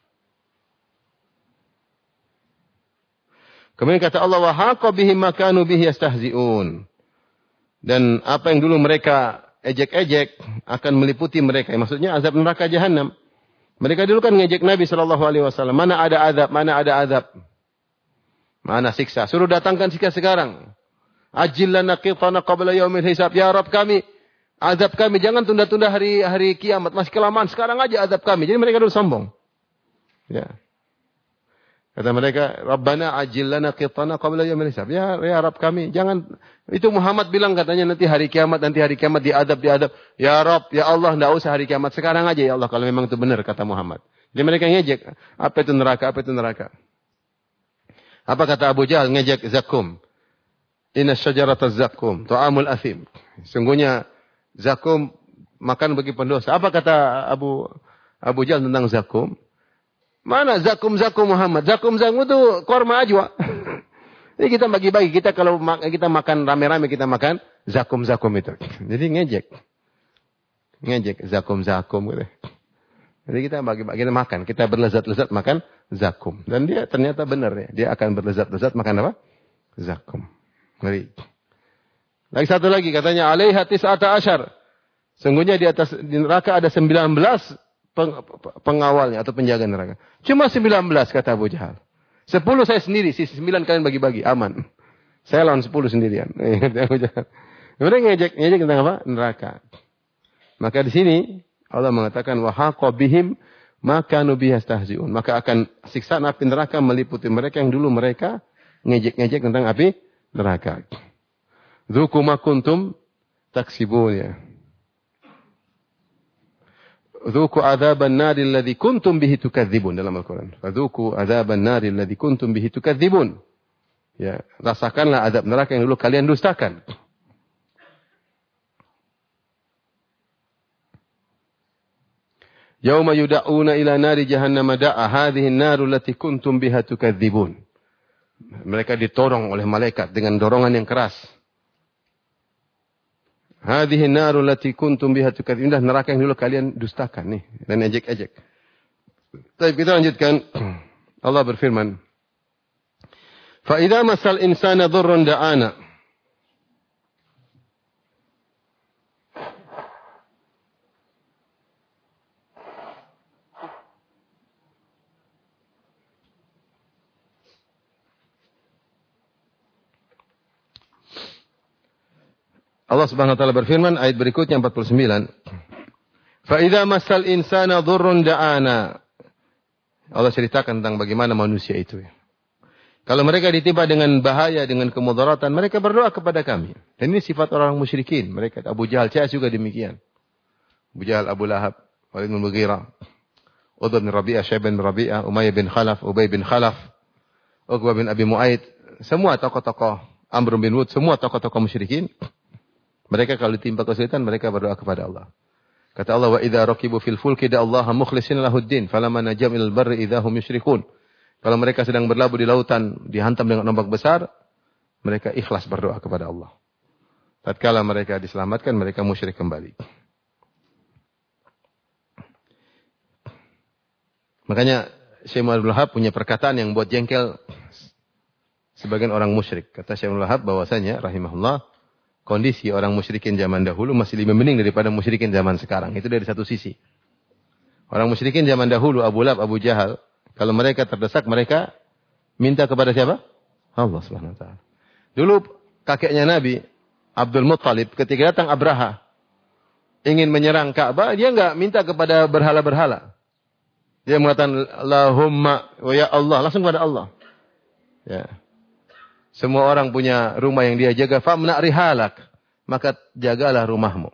Kemudian kata Allah wa haqa bihim ma kanu bihi yastahzi'un. Dan apa yang dulu mereka ejek-ejek akan meliputi mereka. Maksudnya azab neraka jahanam. Mereka dulu kan ngejek Nabi shallallahu alaihi wasallam. Mana ada azab, mana ada azab. Mana siksa. Suruh datangkan siksa sekarang. Ajil lana qitana qabla yaumil hisab. Ya Rabb kami, azab kami. Jangan tunda-tunda hari hari kiamat. Masih kelamaan. Sekarang aja azab kami. Jadi mereka dulu sombong. Ya. Kata mereka, Rabbana ajil lana qitana qabla yaumil hisab. Ya, ya Rabb kami. Jangan. Itu Muhammad bilang katanya nanti hari kiamat. Nanti hari kiamat diadab, diadab. Ya Rabb, ya Allah, tidak usah hari kiamat. Sekarang aja ya Allah. Kalau memang itu benar kata Muhammad. Jadi mereka ngejek. Apa itu neraka? Apa itu neraka? Apa kata Abu Jahal ngejek zakum? Inna syajarata zakum, ta'amul athim. Sungguhnya zakum makan bagi pendosa. Apa kata Abu Abu Jahal tentang zakum? Mana zakum-zakum Muhammad? Zakum-zakum itu korma ajwa. Ini kita bagi-bagi. Kita kalau kita makan rame-rame kita makan zakum-zakum itu. Jadi ngejek. Ngejek zakum-zakum gitu. Jadi kita bagi-bagi kita makan, kita berlezat-lezat makan zakum. Dan dia ternyata benar ya, dia akan berlezat-lezat makan apa? Zakum. Ngeri. Lagi satu lagi katanya alaiha tis'ata asyar. Sungguhnya di atas di neraka ada sembilan belas peng, pengawalnya atau penjaga neraka. Cuma sembilan belas kata Abu Jahal. sepuluh saya sendiri, sisi sembilan kalian bagi-bagi, aman. Saya lawan sepuluh sendirian. Mereka ngejek, ngejek tentang apa? Neraka. Maka di sini Allah mengatakan wa haqa bihim ma kanu bihi yastahzi'un. Maka akan siksaan api neraka meliputi mereka yang dulu mereka ngejek-ngejek tentang api neraka. Dzuku ma kuntum taksibun ya. Dzuku adzaban nari alladzi kuntum bihi tukadzibun dalam Al-Qur'an. Fadzuku adzaban nari alladzi kuntum bihi tukadzibun. Ya, rasakanlah azab neraka yang dulu kalian dustakan. Yauma yud'auna ila nari jahannam da'a hadhihi an-naru allati kuntum biha tukadzibun. Mereka ditorong oleh malaikat dengan dorongan yang keras. Hadhihi an-naru allati kuntum biha tukadzibun. Inilah neraka yang dulu kalian dustakan nih dan ejek-ejek. Baik, kita lanjutkan. Allah berfirman, "Fa idza masal insana dhurrun da'ana." Allah Subhanahu wa taala berfirman ayat berikutnya empat puluh sembilan. Fa idza massal insana dhurrun da'ana. Allah ceritakan tentang bagaimana manusia itu. Kalau mereka ditimpa dengan bahaya, dengan kemudaratan, mereka berdoa kepada kami. Dan ini sifat orang musyrikin. Mereka Abu Jahal, Syais juga demikian. Abu Jahal, Abu Lahab, Walid bin Mughirah, Utbah bin Rabi'ah, Syaibah bin Rabi'ah, Umayyah bin Khalaf, Ubay bin Khalaf, Uqbah bin Abi Mu'aid, semua tokoh-tokoh Amr bin Wud, semua tokoh-tokoh musyrikin. Mereka kalau ditimpa kesulitan, mereka berdoa kepada Allah. Kata Allah, wa idza raqibu fil fulki da'allaha mukhlishin lahuddin, falamma najam ilal barri idza hum yusyrikun. Kalau mereka sedang berlabuh di lautan, dihantam dengan ombak besar, mereka ikhlas berdoa kepada Allah. Tatkala mereka diselamatkan, mereka musyrik kembali. Makanya Syekh Abdul Wahab punya perkataan yang buat jengkel sebagian orang musyrik. Kata Syekh Abdul Wahab bahwasanya rahimahullah, kondisi orang musyrikin zaman dahulu masih lebih mending daripada musyrikin zaman sekarang. Itu dari satu sisi. Orang musyrikin zaman dahulu, Abu Lahab, Abu Jahal, kalau mereka terdesak, mereka minta kepada siapa? Allah Subhanahu wa taala. Dulu kakeknya Nabi, Abdul Muttalib, ketika datang Abraha, ingin menyerang Ka'bah, dia enggak minta kepada berhala-berhala. Dia mengatakan, Allahumma, wa ya Allah, langsung kepada Allah. Ya. Semua orang punya rumah yang dia jaga, famna rihalak, maka jagalah rumahmu.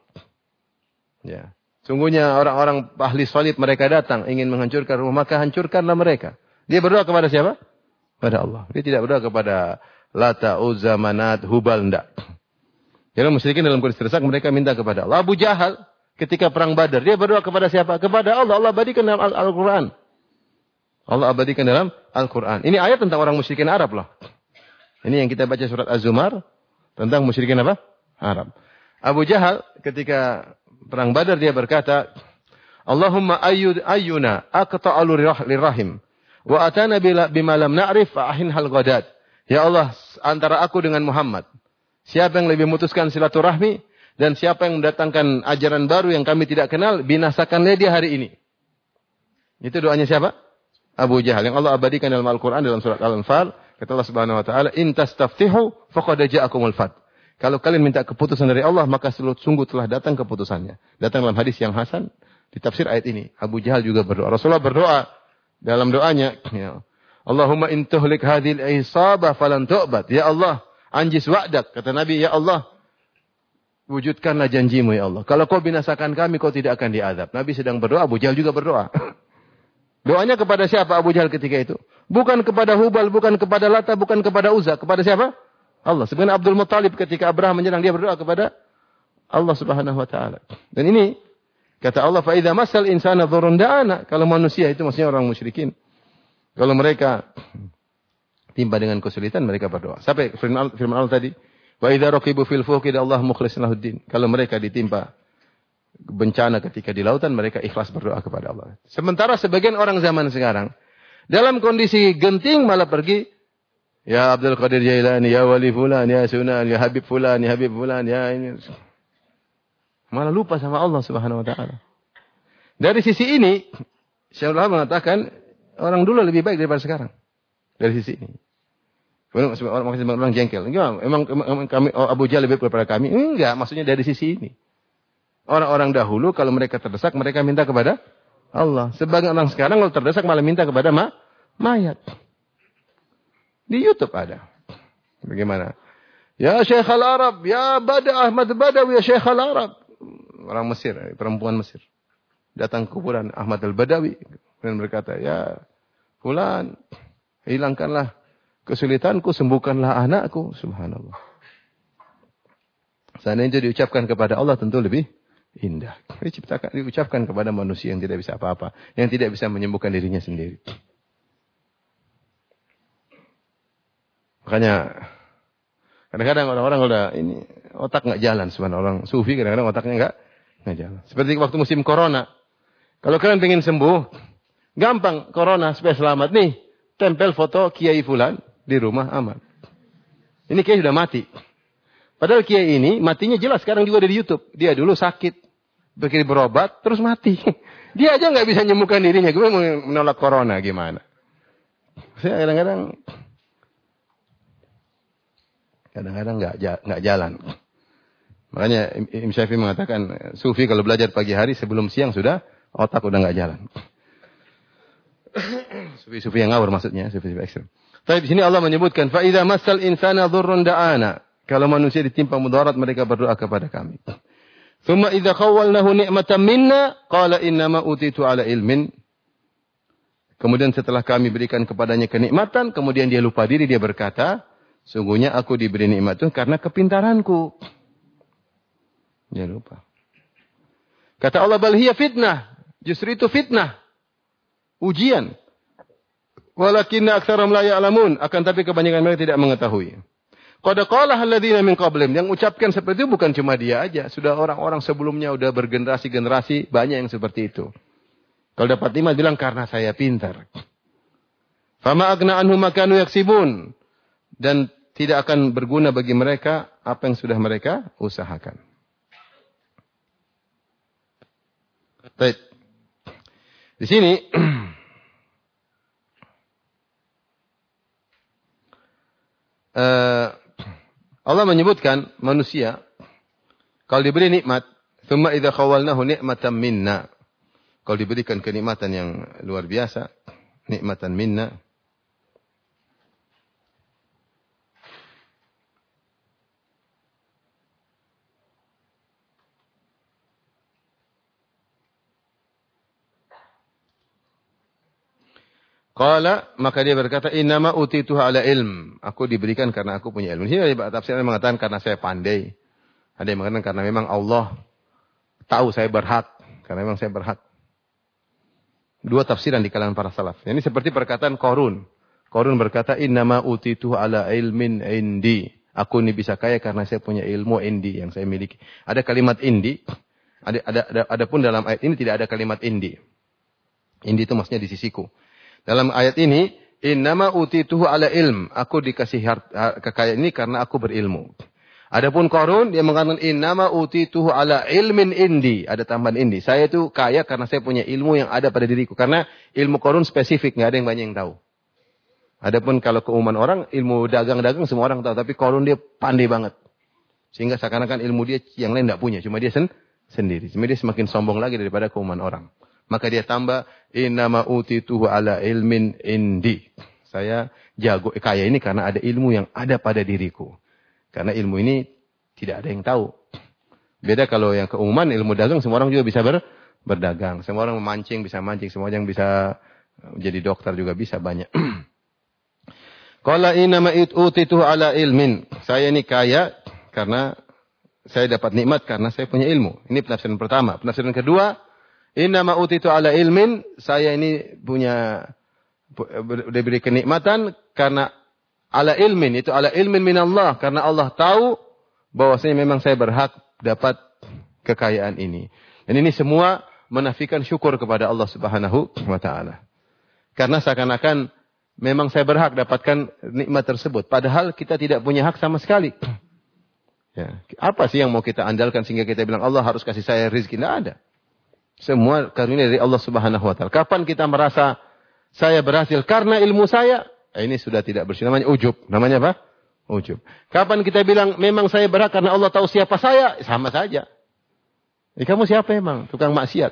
Ya. Sungguhnya orang-orang ahli salib mereka datang ingin menghancurkan rumah, maka hancurkanlah mereka. Dia berdoa kepada siapa? Kepada Allah. Dia tidak berdoa kepada Lata, Uzza, Manat, Hubal, enggak. Jadi musyrikin dalam kondisi terdesak mereka minta kepada Allah. Abu Jahal ketika perang Badar, dia berdoa kepada siapa? Kepada Allah. Allah abadikan dalam Al-Quran. Allah abadikan dalam Al-Quran. Ini ayat tentang orang musyrikin Arab loh. Ini yang kita baca surat Az-Zumar tentang musyrikin apa? Arab. Abu Jahal ketika perang Badar dia berkata, Allahumma ayyud ayyuna aqta'alu lirrahim wa atana bima lam na'rif fa ahinhal ghadat. Ya Allah, antara aku dengan Muhammad, siapa yang lebih memutuskan silaturahmi dan siapa yang mendatangkan ajaran baru yang kami tidak kenal, binasakanlah dia hari ini. Itu doanya siapa? Abu Jahal yang Allah abadikan dalam Al-Qur'an dalam surat Al-Anfal. Kata Allah Subhanahu wa taala, "In tastaftihu faqad ja'akumul fath." Kalau kalian minta keputusan dari Allah, maka sungguh telah datang keputusannya. Datang dalam hadis yang hasan di tafsir ayat ini. Abu Jahal juga berdoa. Rasulullah berdoa dalam doanya, ya, Allahumma in tuhlik hadhil isabah falan tu'bad. Ya Allah, anjis wa'dak. Kata Nabi, ya Allah, wujudkanlah janjimu ya Allah. Kalau kau binasakan kami, kau tidak akan diazab. Nabi sedang berdoa, Abu Jahal juga berdoa. Doanya kepada siapa Abu Jahal ketika itu? Bukan kepada Hubal, bukan kepada Lata, bukan kepada Uzza. Kepada siapa? Allah. Sebenarnya Abdul Muttalib ketika Abraham menyerang, dia berdoa kepada Allah Subhanahu wa taala. Dan ini kata Allah, fa idza masal insana dhurrun da'ana. Kalau manusia itu maksudnya orang musyrikin. Kalau mereka timpa dengan kesulitan, mereka berdoa. Sampai firman Allah tadi, wa idza raqibu fil fulki Allah mukhlishan lahuddin. Kalau mereka ditimpa bencana ketika di lautan, mereka ikhlas berdoa kepada Allah. Sementara sebagian orang zaman sekarang dalam kondisi genting malah pergi, ya Abdul Qadir Jailani, ya Wali Fulan, ya Sunan, ya Habib Fulan, ya Habib Fulan, ya ini. Malah lupa sama Allah Subhanahu wa taala. Dari sisi ini, Syekhullah mengatakan orang dulu lebih baik daripada sekarang. Dari sisi ini. Orang orang jengkel. Enggak, emang, emang kami Abu Jahal lebih baik daripada kami? Enggak, maksudnya dari sisi ini. Orang-orang dahulu kalau mereka terdesak mereka minta kepada Allah. Sebagian orang sekarang kalau terdesak malah minta kepada ma mayat. Di YouTube ada. Bagaimana? Ya Syekh Al-Arab, ya Bada Ahmad Badawi, ya Syekh Al-Arab. Orang Mesir, perempuan Mesir. Datang ke kuburan Ahmad Al-Badawi dan berkata, ya Fulan, hilangkanlah kesulitanku, sembuhkanlah anakku. Subhanallah. Seandainya itu diucapkan kepada Allah tentu lebih indah. Diciptakan, diucapkan kepada manusia yang tidak bisa apa-apa, yang tidak bisa menyembuhkan dirinya sendiri. Makanya kadang-kadang orang-orang udah ini otak nggak jalan, sebenarnya orang sufi kadang-kadang otaknya nggak nggak jalan. Seperti waktu musim corona, kalau kalian pengen sembuh, gampang corona supaya selamat nih, tempel foto Kiai Fulan di rumah aman. Ini Kiai sudah mati. Padahal Kiai ini matinya jelas sekarang juga ada di YouTube. Dia dulu sakit, pikir berobat, terus mati. Dia aja nggak bisa menyembuhkan dirinya. Gue mau menolak corona gimana? Saya kadang-kadang, kadang-kadang nggak nggak jalan. Makanya Imam Syafi'i mengatakan, sufi kalau belajar pagi hari sebelum siang sudah otak udah nggak jalan. Sufi-sufi yang ngawur maksudnya, sufi-sufi ekstrem. Tapi di sini Allah menyebutkan, fa idza massal insana dhurrun da'ana. Kalau manusia ditimpa mudarat, mereka berdoa kepada kami. Tsumma idza khawwalnahu ni'matan minna, qala innama utitu ala ilmin. Kemudian setelah kami berikan kepadanya kenikmatan, kemudian dia lupa diri, dia berkata, sungguhnya aku diberi nikmat itu karena kepintaranku. Dia lupa. Kata Allah, bal hiya fitnah. Justru itu fitnah. Ujian. Walakinna aktsarum la ya'lamun. Akan tapi kebanyakan mereka tidak mengetahui. Qad qala alladziina min qablihim, yang ucapkan seperti itu bukan cuma dia aja, sudah orang-orang sebelumnya udah bergenerasi-generasi banyak yang seperti itu. Kalau dapat iman bilang karena saya pintar. Fama agna anhum ma kanu yaksibun, dan tidak akan berguna bagi mereka apa yang sudah mereka usahakan. Baik. Di sini uh, Allah menyebutkan manusia kalau diberi nikmat, thumma idza khawalnahu ni'matan minna. Kalau diberikan kenikmatan yang luar biasa, nikmatan minna. Qala, maka dia berkata, innama utituhu ala ilm. Aku diberikan karena aku punya ilmu. Ini ada tafsir yang mengatakan karena saya pandai. Ada yang mengatakan karena memang Allah tahu saya berhak. Karena memang saya berhak. Dua tafsiran di kalangan para salaf. Ini seperti perkataan Qarun. Qarun berkata, innama utituhu ala ilmin indi. Aku ini bisa kaya karena saya punya ilmu indi yang saya miliki. Ada kalimat indi. Ada, ada, ada, ada pun dalam ayat ini tidak ada kalimat indi. Indi itu maksudnya di sisiku. Dalam ayat ini, innama utituhu ala ilm. Aku dikasih kekayaan ini karena aku berilmu. Adapun Qarun, dia mengatakan innama utituhu ala ilmin indi. Ada tambahan indi. Saya itu kaya karena saya punya ilmu yang ada pada diriku. Karena ilmu Qarun spesifik, nggak ada yang banyak yang tahu. Adapun kalau keumuman orang, ilmu dagang-dagang semua orang tahu. Tapi Qarun dia pandai banget. Sehingga seakan-akan ilmu dia yang lain nggak punya. Cuma dia sen sendiri. Cuma dia semakin sombong lagi daripada keumuman orang. Maka dia tambah, innama utituhu ala ilmin indi. Saya jago kaya ini karena ada ilmu yang ada pada diriku. Karena ilmu ini tidak ada yang tahu. Beda kalau yang keumuman, ilmu dagang, semua orang juga bisa ber, berdagang. Semua orang memancing, bisa mancing. Semua orang bisa jadi dokter juga bisa, banyak. Qala innama utituhu ala ilmin. Saya ini kaya karena saya dapat nikmat karena saya punya ilmu. Ini penafsiran pertama. Penafsiran kedua, innama utitu ala ilmin, saya ini punya diberi kenikmatan karena ala ilmin, itu ala ilmin minallah, karena Allah tahu bahwasanya memang saya berhak dapat kekayaan ini. Dan ini semua menafikan syukur kepada Allah Subhanahu wa taala. Karena seakan-akan memang saya berhak dapatkan nikmat tersebut, padahal kita tidak punya hak sama sekali. Ya, apa sih yang mau kita andalkan sehingga kita bilang Allah harus kasih saya rezeki? Tidak ada. Semua karunia dari Allah Subhanahu wa taala. Kapan kita merasa saya berhasil karena ilmu saya? Eh, ini sudah tidak bersih. Namanya ujub. Namanya apa? Ujub. Kapan kita bilang memang saya berhak karena Allah tahu siapa saya? Sama saja. Eh, kamu siapa emang? Tukang maksiat.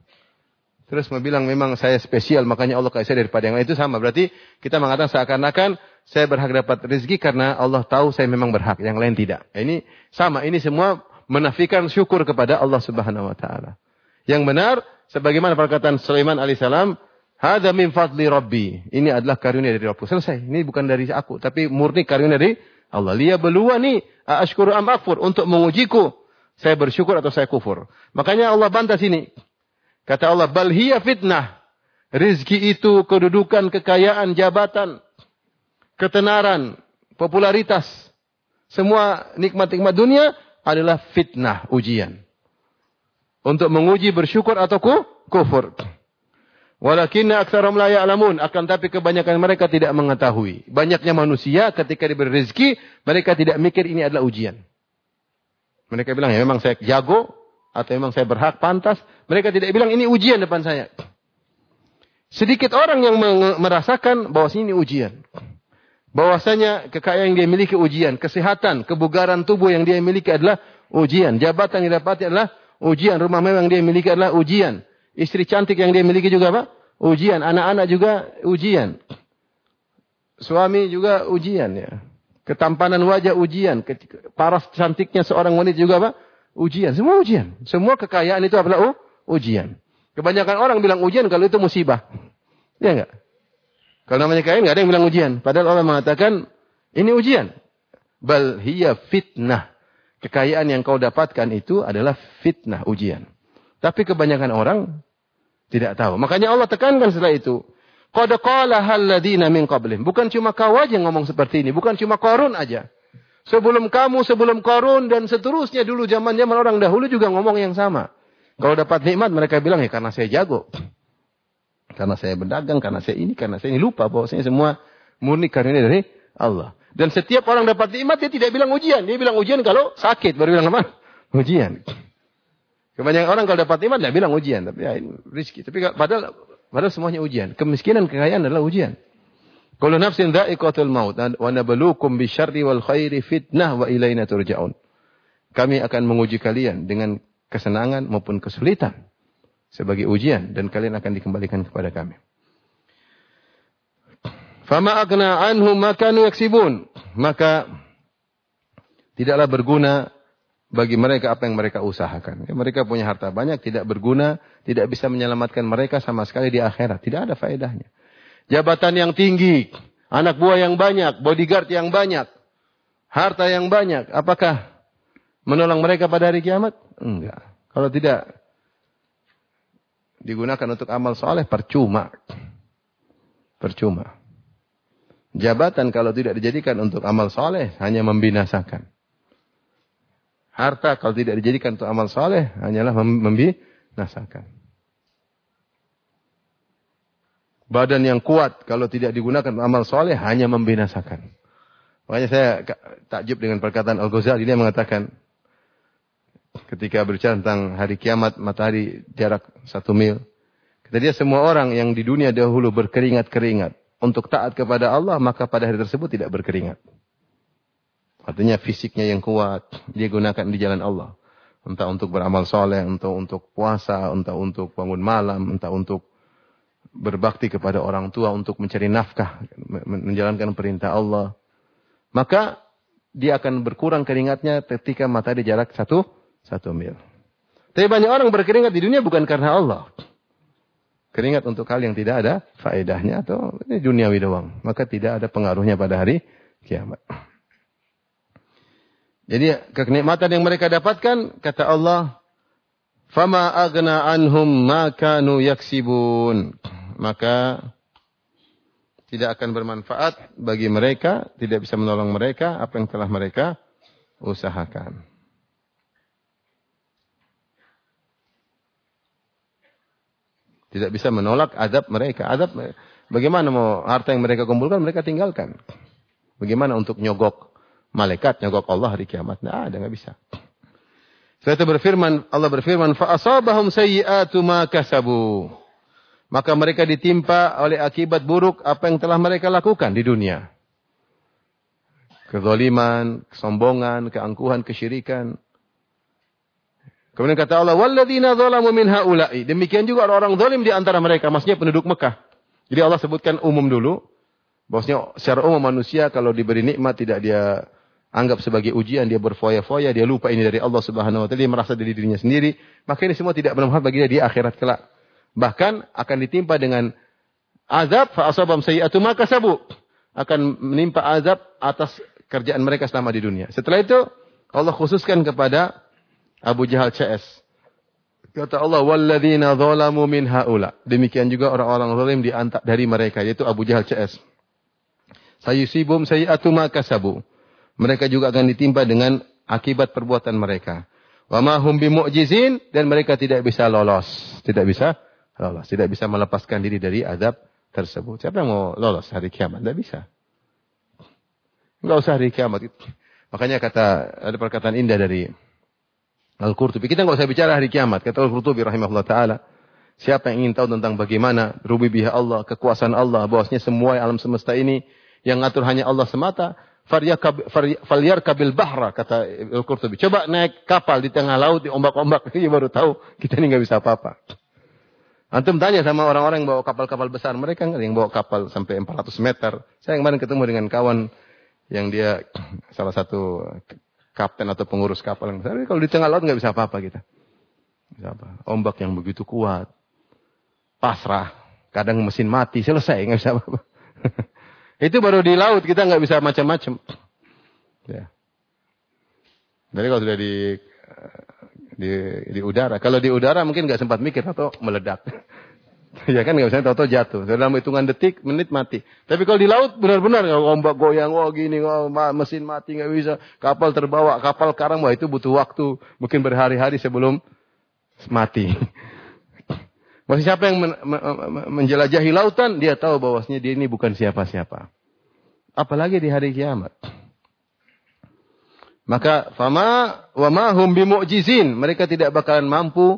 Terus mau bilang memang saya spesial makanya Allah kasih saya daripada yang lain. Itu sama. Berarti kita mengatakan seakan-akan saya berhak dapat rezeki karena Allah tahu saya memang berhak. Yang lain tidak. Eh, ini sama. Ini semua menafikan syukur kepada Allah Subhanahu wa taala. Yang benar, sebagaimana perkataan Sulaiman alaihissalam, hadza min fadli rabbi. Ini adalah karunia dari Rabbku. Selesai. Ini bukan dari aku, tapi murni karunia dari Allah. Liya beluani aashkuru am akfur, untuk mengujiku, saya bersyukur atau saya kufur. Makanya Allah bantah sini. Kata Allah, bal hiya fitnah. Rizki itu kedudukan, kekayaan, jabatan, ketenaran, popularitas, semua nikmat-nikmat dunia adalah fitnah, ujian. Untuk menguji bersyukur atau kufur. Walakinna aktsarum la ya'lamun, akan tapi kebanyakan mereka tidak mengetahui. Banyaknya manusia ketika diberi rezeki, mereka tidak mikir ini adalah ujian. Mereka bilang ya memang saya jago atau memang saya berhak pantas. Mereka tidak bilang ini ujian depan saya. Sedikit orang yang merasakan bahwa ini ujian. Bahwasanya kekayaan yang dia miliki ujian, kesehatan, kebugaran tubuh yang dia miliki adalah ujian, jabatan yang didapati adalah ujian, rumah mewah yang dia miliki adalah ujian. Istri cantik yang dia miliki juga apa? Ujian. Anak-anak juga ujian. Suami juga ujian ya. Ketampanan wajah ujian. Paras cantiknya seorang wanita juga apa? Ujian. Semua ujian. Semua kekayaan itu adalah ujian. Kebanyakan orang bilang ujian kalau itu musibah. Ya enggak? Kalau namanya kekayaan enggak ada yang bilang ujian. Padahal Allah mengatakan ini ujian. Bal hiya fitnah. Kekayaan yang kau dapatkan itu adalah fitnah, ujian. Tapi kebanyakan orang tidak tahu. Makanya Allah tekankan setelah itu. Qad qalaha alladziina min qablihim. Bukan cuma kau aja yang ngomong seperti ini. Bukan cuma Qarun aja. Sebelum kamu, sebelum Qarun, dan seterusnya dulu zaman-zaman orang dahulu juga ngomong yang sama. Kalau dapat nikmat mereka bilang ya karena saya jago. Karena saya berdagang, karena saya ini, karena saya ini. Lupa bahwasanya semua murni karunia dari Allah. Dan setiap orang dapat nikmat, dia tidak bilang ujian. Dia bilang ujian kalau sakit. Baru bilang apa? Ujian. Kebanyakan orang kalau dapat nikmat, dia bilang ujian. Tapi ya, ini rezeki. Tapi padahal, padahal semuanya ujian. Kemiskinan, kekayaan adalah ujian. Kullu nafsin dha'iqatul maut wa nabluukum bisyarri wal khairi fitnah wa ilaina turja'un. Kami akan menguji kalian dengan kesenangan maupun kesulitan sebagai ujian dan kalian akan dikembalikan kepada kami. Fama aghna anhum ma kanu yaksibun. Maka tidaklah berguna bagi mereka apa yang mereka usahakan. Mereka punya harta banyak, tidak berguna, tidak bisa menyelamatkan mereka sama sekali di akhirat. Tidak ada faedahnya. Jabatan yang tinggi, anak buah yang banyak, bodyguard yang banyak, harta yang banyak. Apakah menolong mereka pada hari kiamat? Enggak. Kalau tidak digunakan untuk amal soleh, percuma. Percuma. Jabatan kalau tidak dijadikan untuk amal soleh, hanya membinasakan. Harta kalau tidak dijadikan untuk amal soleh, hanyalah membinasakan. Badan yang kuat kalau tidak digunakan untuk amal soleh, hanya membinasakan. Makanya saya takjub dengan perkataan Al-Ghazali. Dia mengatakan, ketika berbicara tentang hari kiamat, matahari jarak satu mil. Kata dia, semua orang yang di dunia dahulu berkeringat-keringat untuk taat kepada Allah, maka pada hari tersebut tidak berkeringat. Artinya fisiknya yang kuat, dia gunakan di jalan Allah. Entah untuk beramal soleh, entah untuk puasa, entah untuk bangun malam, entah untuk berbakti kepada orang tua, untuk mencari nafkah, menjalankan perintah Allah. Maka dia akan berkurang keringatnya ketika matahari jarak satu, satu mil. Tapi banyak orang berkeringat di dunia bukan karena Allah. Keringat untuk hal yang tidak ada faedahnya atau ini duniawi doang. Maka tidak ada pengaruhnya pada hari kiamat. Jadi kenikmatan yang mereka dapatkan, kata Allah, fama aghna anhum ma kanu yaksibun. Maka tidak akan bermanfaat bagi mereka, tidak bisa menolong mereka apa yang telah mereka usahakan. Tidak bisa menolak adab mereka. Adab, bagaimana mau harta yang mereka kumpulkan, mereka tinggalkan. Bagaimana untuk nyogok malaikat, nyogok Allah hari kiamat? Nah, ada, nggak bisa. Setelah itu berfirman, Allah berfirman, فَأَصَابَهُمْ سَيِّئَاتُ مَا كَسَبُوا. Maka mereka ditimpa oleh akibat buruk apa yang telah mereka lakukan di dunia. Kezaliman, kesombongan, keangkuhan, kesyirikan. Kemudian kata Allah, وَالَّذِينَ ظَلَمُوا مِنْ هَؤُلَاءِ. Demikian juga orang-orang zalim di antara mereka, maksudnya penduduk Mekah. Jadi Allah sebutkan umum dulu, bahwasanya secara umum manusia kalau diberi nikmat tidak dia anggap sebagai ujian, dia berfoya-foya, dia lupa ini dari Allah Subhanahu wa taala, dia merasa dari dirinya sendiri, maka ini semua tidak bermanfaat bagi dia di akhirat kelak. Bahkan akan ditimpa dengan azab, fa asabam sayyi'atu ma kasabu. Akan menimpa azab atas kerjaan mereka selama di dunia. Setelah itu Allah khususkan kepada Abu Jahal C S. Kata Allah, walladzina zalamu min haula. Demikian juga orang-orang zalim di antara dari mereka, yaitu Abu Jahal C S. Sayusibum sayyi'atu ma kasabu. Mereka juga akan ditimpa dengan akibat perbuatan mereka. Wa ma hum bimu'jizin, dan mereka tidak bisa lolos, tidak bisa lolos, tidak bisa melepaskan diri dari azab tersebut. Siapa yang mau lolos hari kiamat? Tidak bisa. Enggak usah hari kiamat. Makanya kata ada perkataan indah dari Al-Qurtubi, kita enggak usah bicara hari kiamat. Kata Al-Qurtubi rahimahullah taala, siapa yang ingin tahu tentang bagaimana rububiyah Allah, kekuasaan Allah, bahwasanya semua alam semesta ini yang ngatur hanya Allah semata, falyarkabil bahra, kata Al-Qurtubi. Coba naik kapal di tengah laut, di ombak-ombak, ini baru tahu kita ini enggak bisa apa-apa. Antum tanya sama orang-orang yang bawa kapal-kapal besar, mereka enggak yang bawa kapal sampai empat ratus meter. Saya kemarin ketemu dengan kawan yang dia salah satu kapten atau pengurus kapal yang besar. Kalau di tengah laut enggak bisa apa-apa kita. Bisa apa? Ombak yang begitu kuat. Pasrah. Kadang mesin mati, selesai, enggak bisa apa-apa. Itu baru di laut, kita enggak bisa macam-macam. Ya. Jadi kalau sudah di di di udara, kalau di udara mungkin enggak sempat mikir atau meledak. Ya kan enggak bisa tahu-tahu jatuh. Dalam hitungan detik, menit mati. Tapi kalau di laut benar-benar ombak goyang, oh gini, oh mesin mati enggak bisa, kapal terbawa, kapal karang, wah itu butuh waktu mungkin berhari-hari sebelum mati. Masih siapa yang men- men- menjelajahi lautan, dia tahu bahwasanya dia ini bukan siapa-siapa. Apalagi di hari kiamat. Maka fama wa ma hum bimu'jizin, mereka tidak bakalan mampu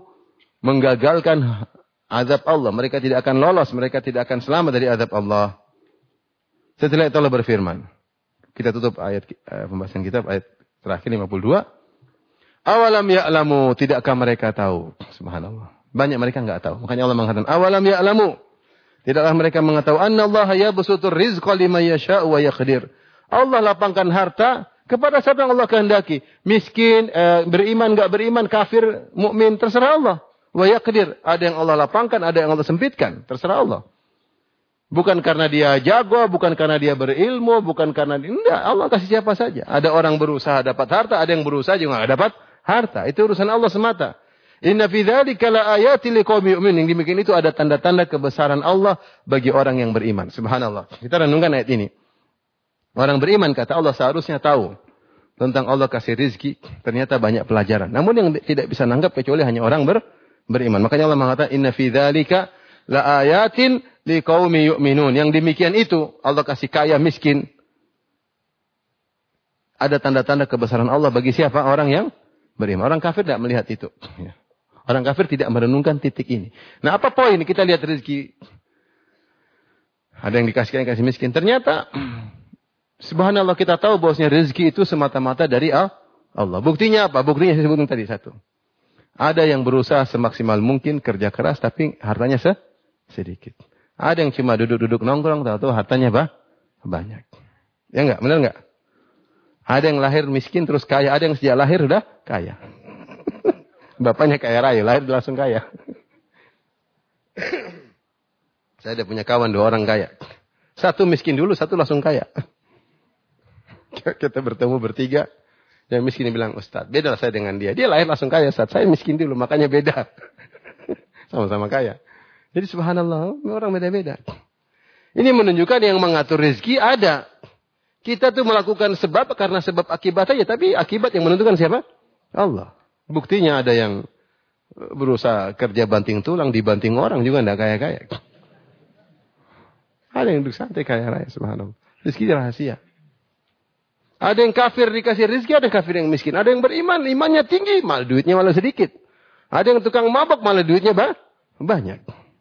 menggagalkan azab Allah, mereka tidak akan lolos, mereka tidak akan selamat dari azab Allah. Setelah itu Allah berfirman. Kita tutup ayat uh, pembahasan kitab ayat terakhir lima puluh dua. Awalam ya'lamu, tidakkah mereka tahu? Subhanallah. Banyak mereka enggak tahu. Makanya Allah mengatakan, awalam ya'lamu. Tidakkah mereka mengetahui annallaha yabsutur rizqa liman yasha'u wa yaqdir. Allah lapangkan harta kepada siapa yang Allah kehendaki. Miskin, uh, beriman enggak beriman, kafir, mukmin, terserah Allah. Wa yaqdir. Ada yang Allah lapangkan, ada yang Allah sempitkan, terserah Allah. Bukan karena dia jago, bukan karena dia berilmu, bukan karena dia, enggak, Allah kasih siapa saja. Ada orang berusaha dapat harta, ada yang berusaha juga enggak dapat harta. Itu urusan Allah semata. Inna fi dzalika laayatil liqaumin yu'minun. Yang demikian itu ada tanda-tanda kebesaran Allah bagi orang yang beriman. Subhanallah. Kita renungkan ayat ini. Orang beriman kata Allah seharusnya tahu tentang Allah kasih rizki, ternyata banyak pelajaran. Namun yang tidak bisa nanggap kecuali hanya orang ber, beriman. Makanya Allah mengatakan inna fi dzalika laayatin liqaumin yu'minun. Yang demikian itu Allah kasih kaya miskin. Ada tanda-tanda kebesaran Allah bagi siapa? Orang yang beriman. Orang kafir tidak melihat itu. Orang kafir tidak merenungkan titik ini. Nah, apa poin? Kita lihat rezeki. Ada yang dikasih kaya, kasih miskin. Ternyata subhanallah kita tahu bahwasanya rezeki itu semata-mata dari Allah. Buktinya apa? Buktinya saya sebutkan tadi satu. Ada yang berusaha semaksimal mungkin kerja keras tapi hartanya se sedikit. Ada yang cuma duduk-duduk nongkrong, tahu-tahu hartanya bah? banyak. Ya enggak? Benar enggak? Ada yang lahir miskin terus kaya, ada yang sejak lahir udah kaya. Bapaknya kaya raya, lahir langsung kaya. Saya ada punya kawan dua orang kaya. Satu miskin dulu, satu langsung kaya. Kita bertemu bertiga. Yang miskin bilang, Ustaz, beda lah saya dengan dia. Dia lahir langsung kaya, Ustaz. Saya miskin dulu, makanya beda. Sama-sama kaya. Jadi subhanallah, orang beda-beda. Ini menunjukkan yang mengatur rezeki ada. Kita tuh melakukan sebab karena sebab akibat aja. Tapi akibat yang menentukan siapa? Allah. Buktinya ada yang berusaha kerja banting tulang, dibanting orang juga tidak kaya-kaya. Ada yang duduk santai kaya raya, subhanallah. Rezeki rahasia. Ada yang kafir dikasih rezeki, ada yang kafir yang miskin. Ada yang beriman, imannya tinggi, malah duitnya malah sedikit. Ada yang tukang mabok, malah duitnya bah, banyak.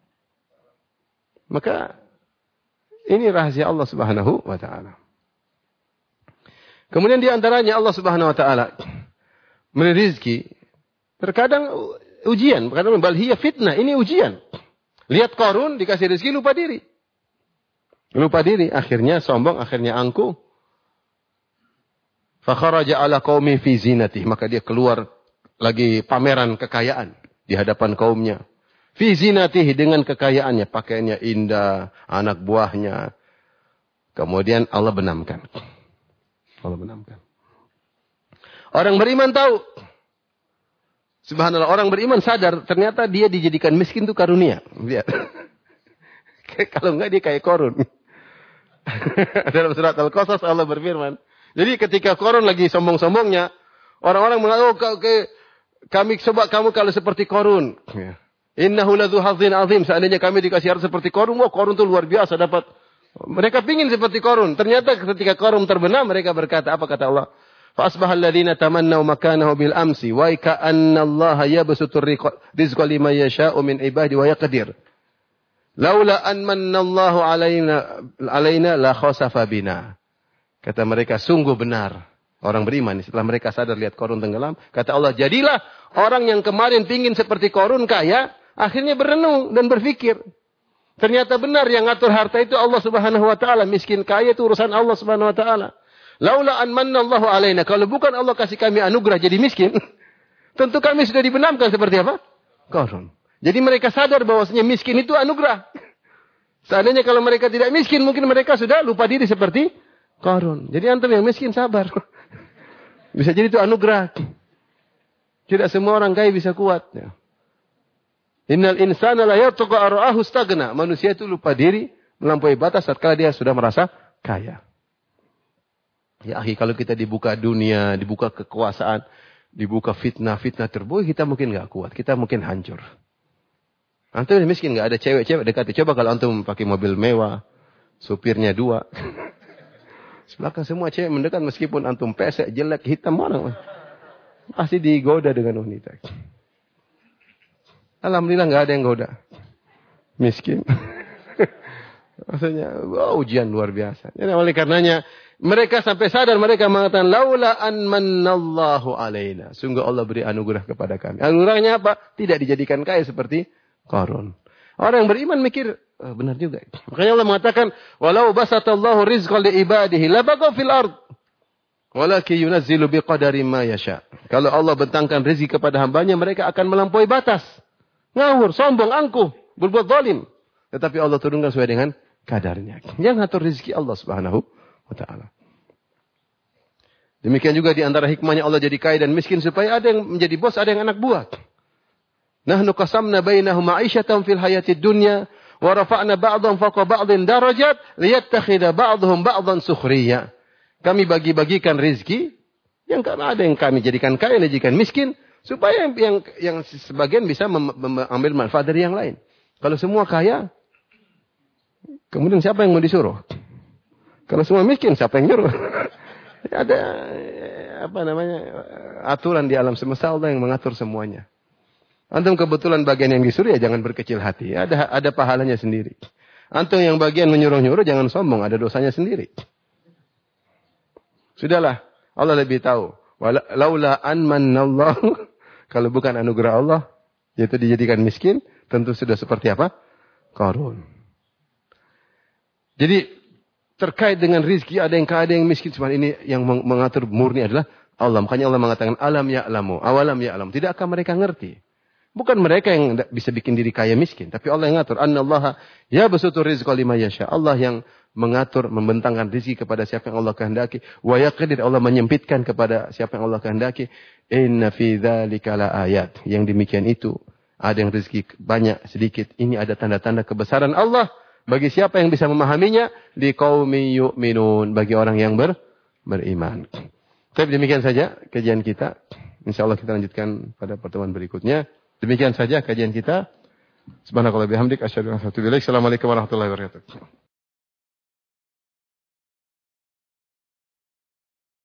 Maka ini rahasia Allah subhanahu wa ta'ala. Kemudian di antaranya Allah subhanahu wa ta'ala memberi rezeki. Terkadang ujian. Terkadang bal hiya fitnah. Ini ujian. Lihat Qarun dikasih rezeki lupa diri. Lupa diri. Akhirnya sombong. Akhirnya angkuh. Fakharaja ala qaumi fi zinatih. Maka dia keluar lagi pameran kekayaan. Di hadapan kaumnya. Fi zinatih. Dengan kekayaannya. Pakaiannya indah. Anak buahnya. Kemudian Allah benamkan. Allah benamkan. Orang beriman tahu. Subhanallah, orang beriman sadar ternyata dia dijadikan miskin itu karunia. Lihat. Kalau enggak dia kayak Qarun. Dalam surat Al-Qasas Allah berfirman. Jadi ketika Qarun lagi sombong-sombongnya, orang-orang mengatakan, oh, kami coba kamu kalau seperti Qarun. Innahu ladzu hazzin azim. Seandainya kami dikasih harta seperti Qarun, wah Qarun itu luar biasa dapat. Mereka pingin seperti Qarun. Ternyata ketika Qarun terbenam, mereka berkata, apa kata Allah? Fa'asbahal ladzina tamannaw makanahu bil amsi wa ka'anna Allah yabsutur rizqa liman yasha'u min ibadihi wa yaqdir. Laula an manna Allahu alaina alaina la khasafa bina. Kata mereka sungguh benar orang beriman setelah mereka sadar lihat Qarun tenggelam, kata Allah, jadilah orang yang kemarin pingin seperti Qarun kaya, akhirnya berenung dan berpikir. Ternyata benar yang ngatur harta itu Allah Subhanahu wa taala, miskin kaya itu urusan Allah Subhanahu wa taala. Laula an manna Allahu alaina, kalau bukan Allah kasih kami anugerah jadi miskin, tentu kami sudah dibenamkan seperti apa? Qarun. Jadi mereka sadar bahwasanya miskin itu anugerah. Seandainya kalau mereka tidak miskin, mungkin mereka sudah lupa diri seperti Qarun. Jadi antum yang miskin sabar. Bisa jadi itu anugerah. Tidak semua orang kaya bisa kuat. Innal insana la yatqa ara'ahu stagna. Manusia itu lupa diri, melampaui batas tatkala dia sudah merasa kaya. Ya akhi, kalau kita dibuka dunia, dibuka kekuasaan, dibuka fitnah-fitnah terbuai, kita mungkin enggak kuat, kita mungkin hancur. Antum miskin enggak ada cewek-cewek dekati. Coba kalau antum pakai mobil mewah, supirnya dua. Sebelakang semua cewek mendekat meskipun antum pesek, jelek, hitam mana. Pasti digoda dengan wanita. Alhamdulillah enggak ada yang goda. Miskin. Maksudnya, wow, ujian luar biasa. Jadi oleh karenanya, mereka sampai sadar, mereka mengatakan, laula an mannallahu alaina. Sungguh Allah beri anugerah kepada kami. Anugerahnya apa? Tidak dijadikan kaya seperti Qarun. Orang yang beriman mikir, oh, benar juga. Makanya Allah mengatakan, walau basatallahu rizqa li ibadihi labaqaw fil ard. Walakin yunazzilu biqadari ma yasha. Kalau Allah bentangkan rezeki kepada hambanya, mereka akan melampaui batas. Ngawur, sombong, angkuh, berbuat zalim. Tetapi Allah turunkan sesuai dengan kadarnya. Yang ngatur rezeki Allah Subhanahu wa taala. Demikian juga di antara hikmahnya Allah jadi kaya dan miskin supaya ada yang menjadi bos, ada yang anak buah. Nahnu qasamna bainahum ma'isyatan fil hayatid dunya wa rafa'na ba'dhum fawqa ba'dhin darajat liyattakhidha ba'dhum ba'dhan sukhriya. Kami bagi-bagikan rezeki yang ada yang kami jadikan kaya, yang jadikan miskin supaya yang yang, yang sebagian bisa mengambil manfaat dari yang lain. Kalau semua kaya, kemudian siapa yang mau disuruh? Kalau semua miskin, siapa yang nyuruh? Ada apa namanya aturan di alam semesta, Allah yang mengatur semuanya. Antum kebetulan bagian yang disuruh ya jangan berkecil hati. Ada ada pahalanya sendiri. Antum yang bagian menyuruh-nyuruh jangan sombong, ada dosanya sendiri. Sudahlah, Allah lebih tahu. Laula an mannallahu, kalau bukan anugerah Allah, yaitu dijadikan miskin, tentu sudah seperti apa? Qarun. Jadi terkait dengan rizki, ada yang kaya, ada yang miskin. Cuma ini yang mengatur murni adalah Allah. Makanya Allah mengatakan, alam ya'lamu, awalam ya'lam. Tidakkah mereka ngerti? Bukan mereka yang bisa bikin diri kaya miskin. Tapi Allah yang ngatur. Annallaha yabsutu rizqa liman yasha. Allah yang mengatur, membentangkan rezeki kepada siapa yang Allah kehendaki. Wa yaqdir, Allah menyempitkan kepada siapa yang Allah kehendaki. Inna fi dzalika la ayat. Yang demikian itu, ada yang rezeki banyak, sedikit. Ini ada tanda-tanda kebesaran Allah. Bagi siapa yang bisa memahaminya, liqaumin yu'minun, bagi orang yang ber, beriman. Tapi demikian saja kajian kita. Insyaallah kita lanjutkan pada pertemuan berikutnya. Demikian saja kajian kita. Subhanakallahumma bihamdik asyhadu an la ilaha illa anta astaghfiruka wa atubu ilaik. Assalamualaikum warahmatullahi wabarakatuh.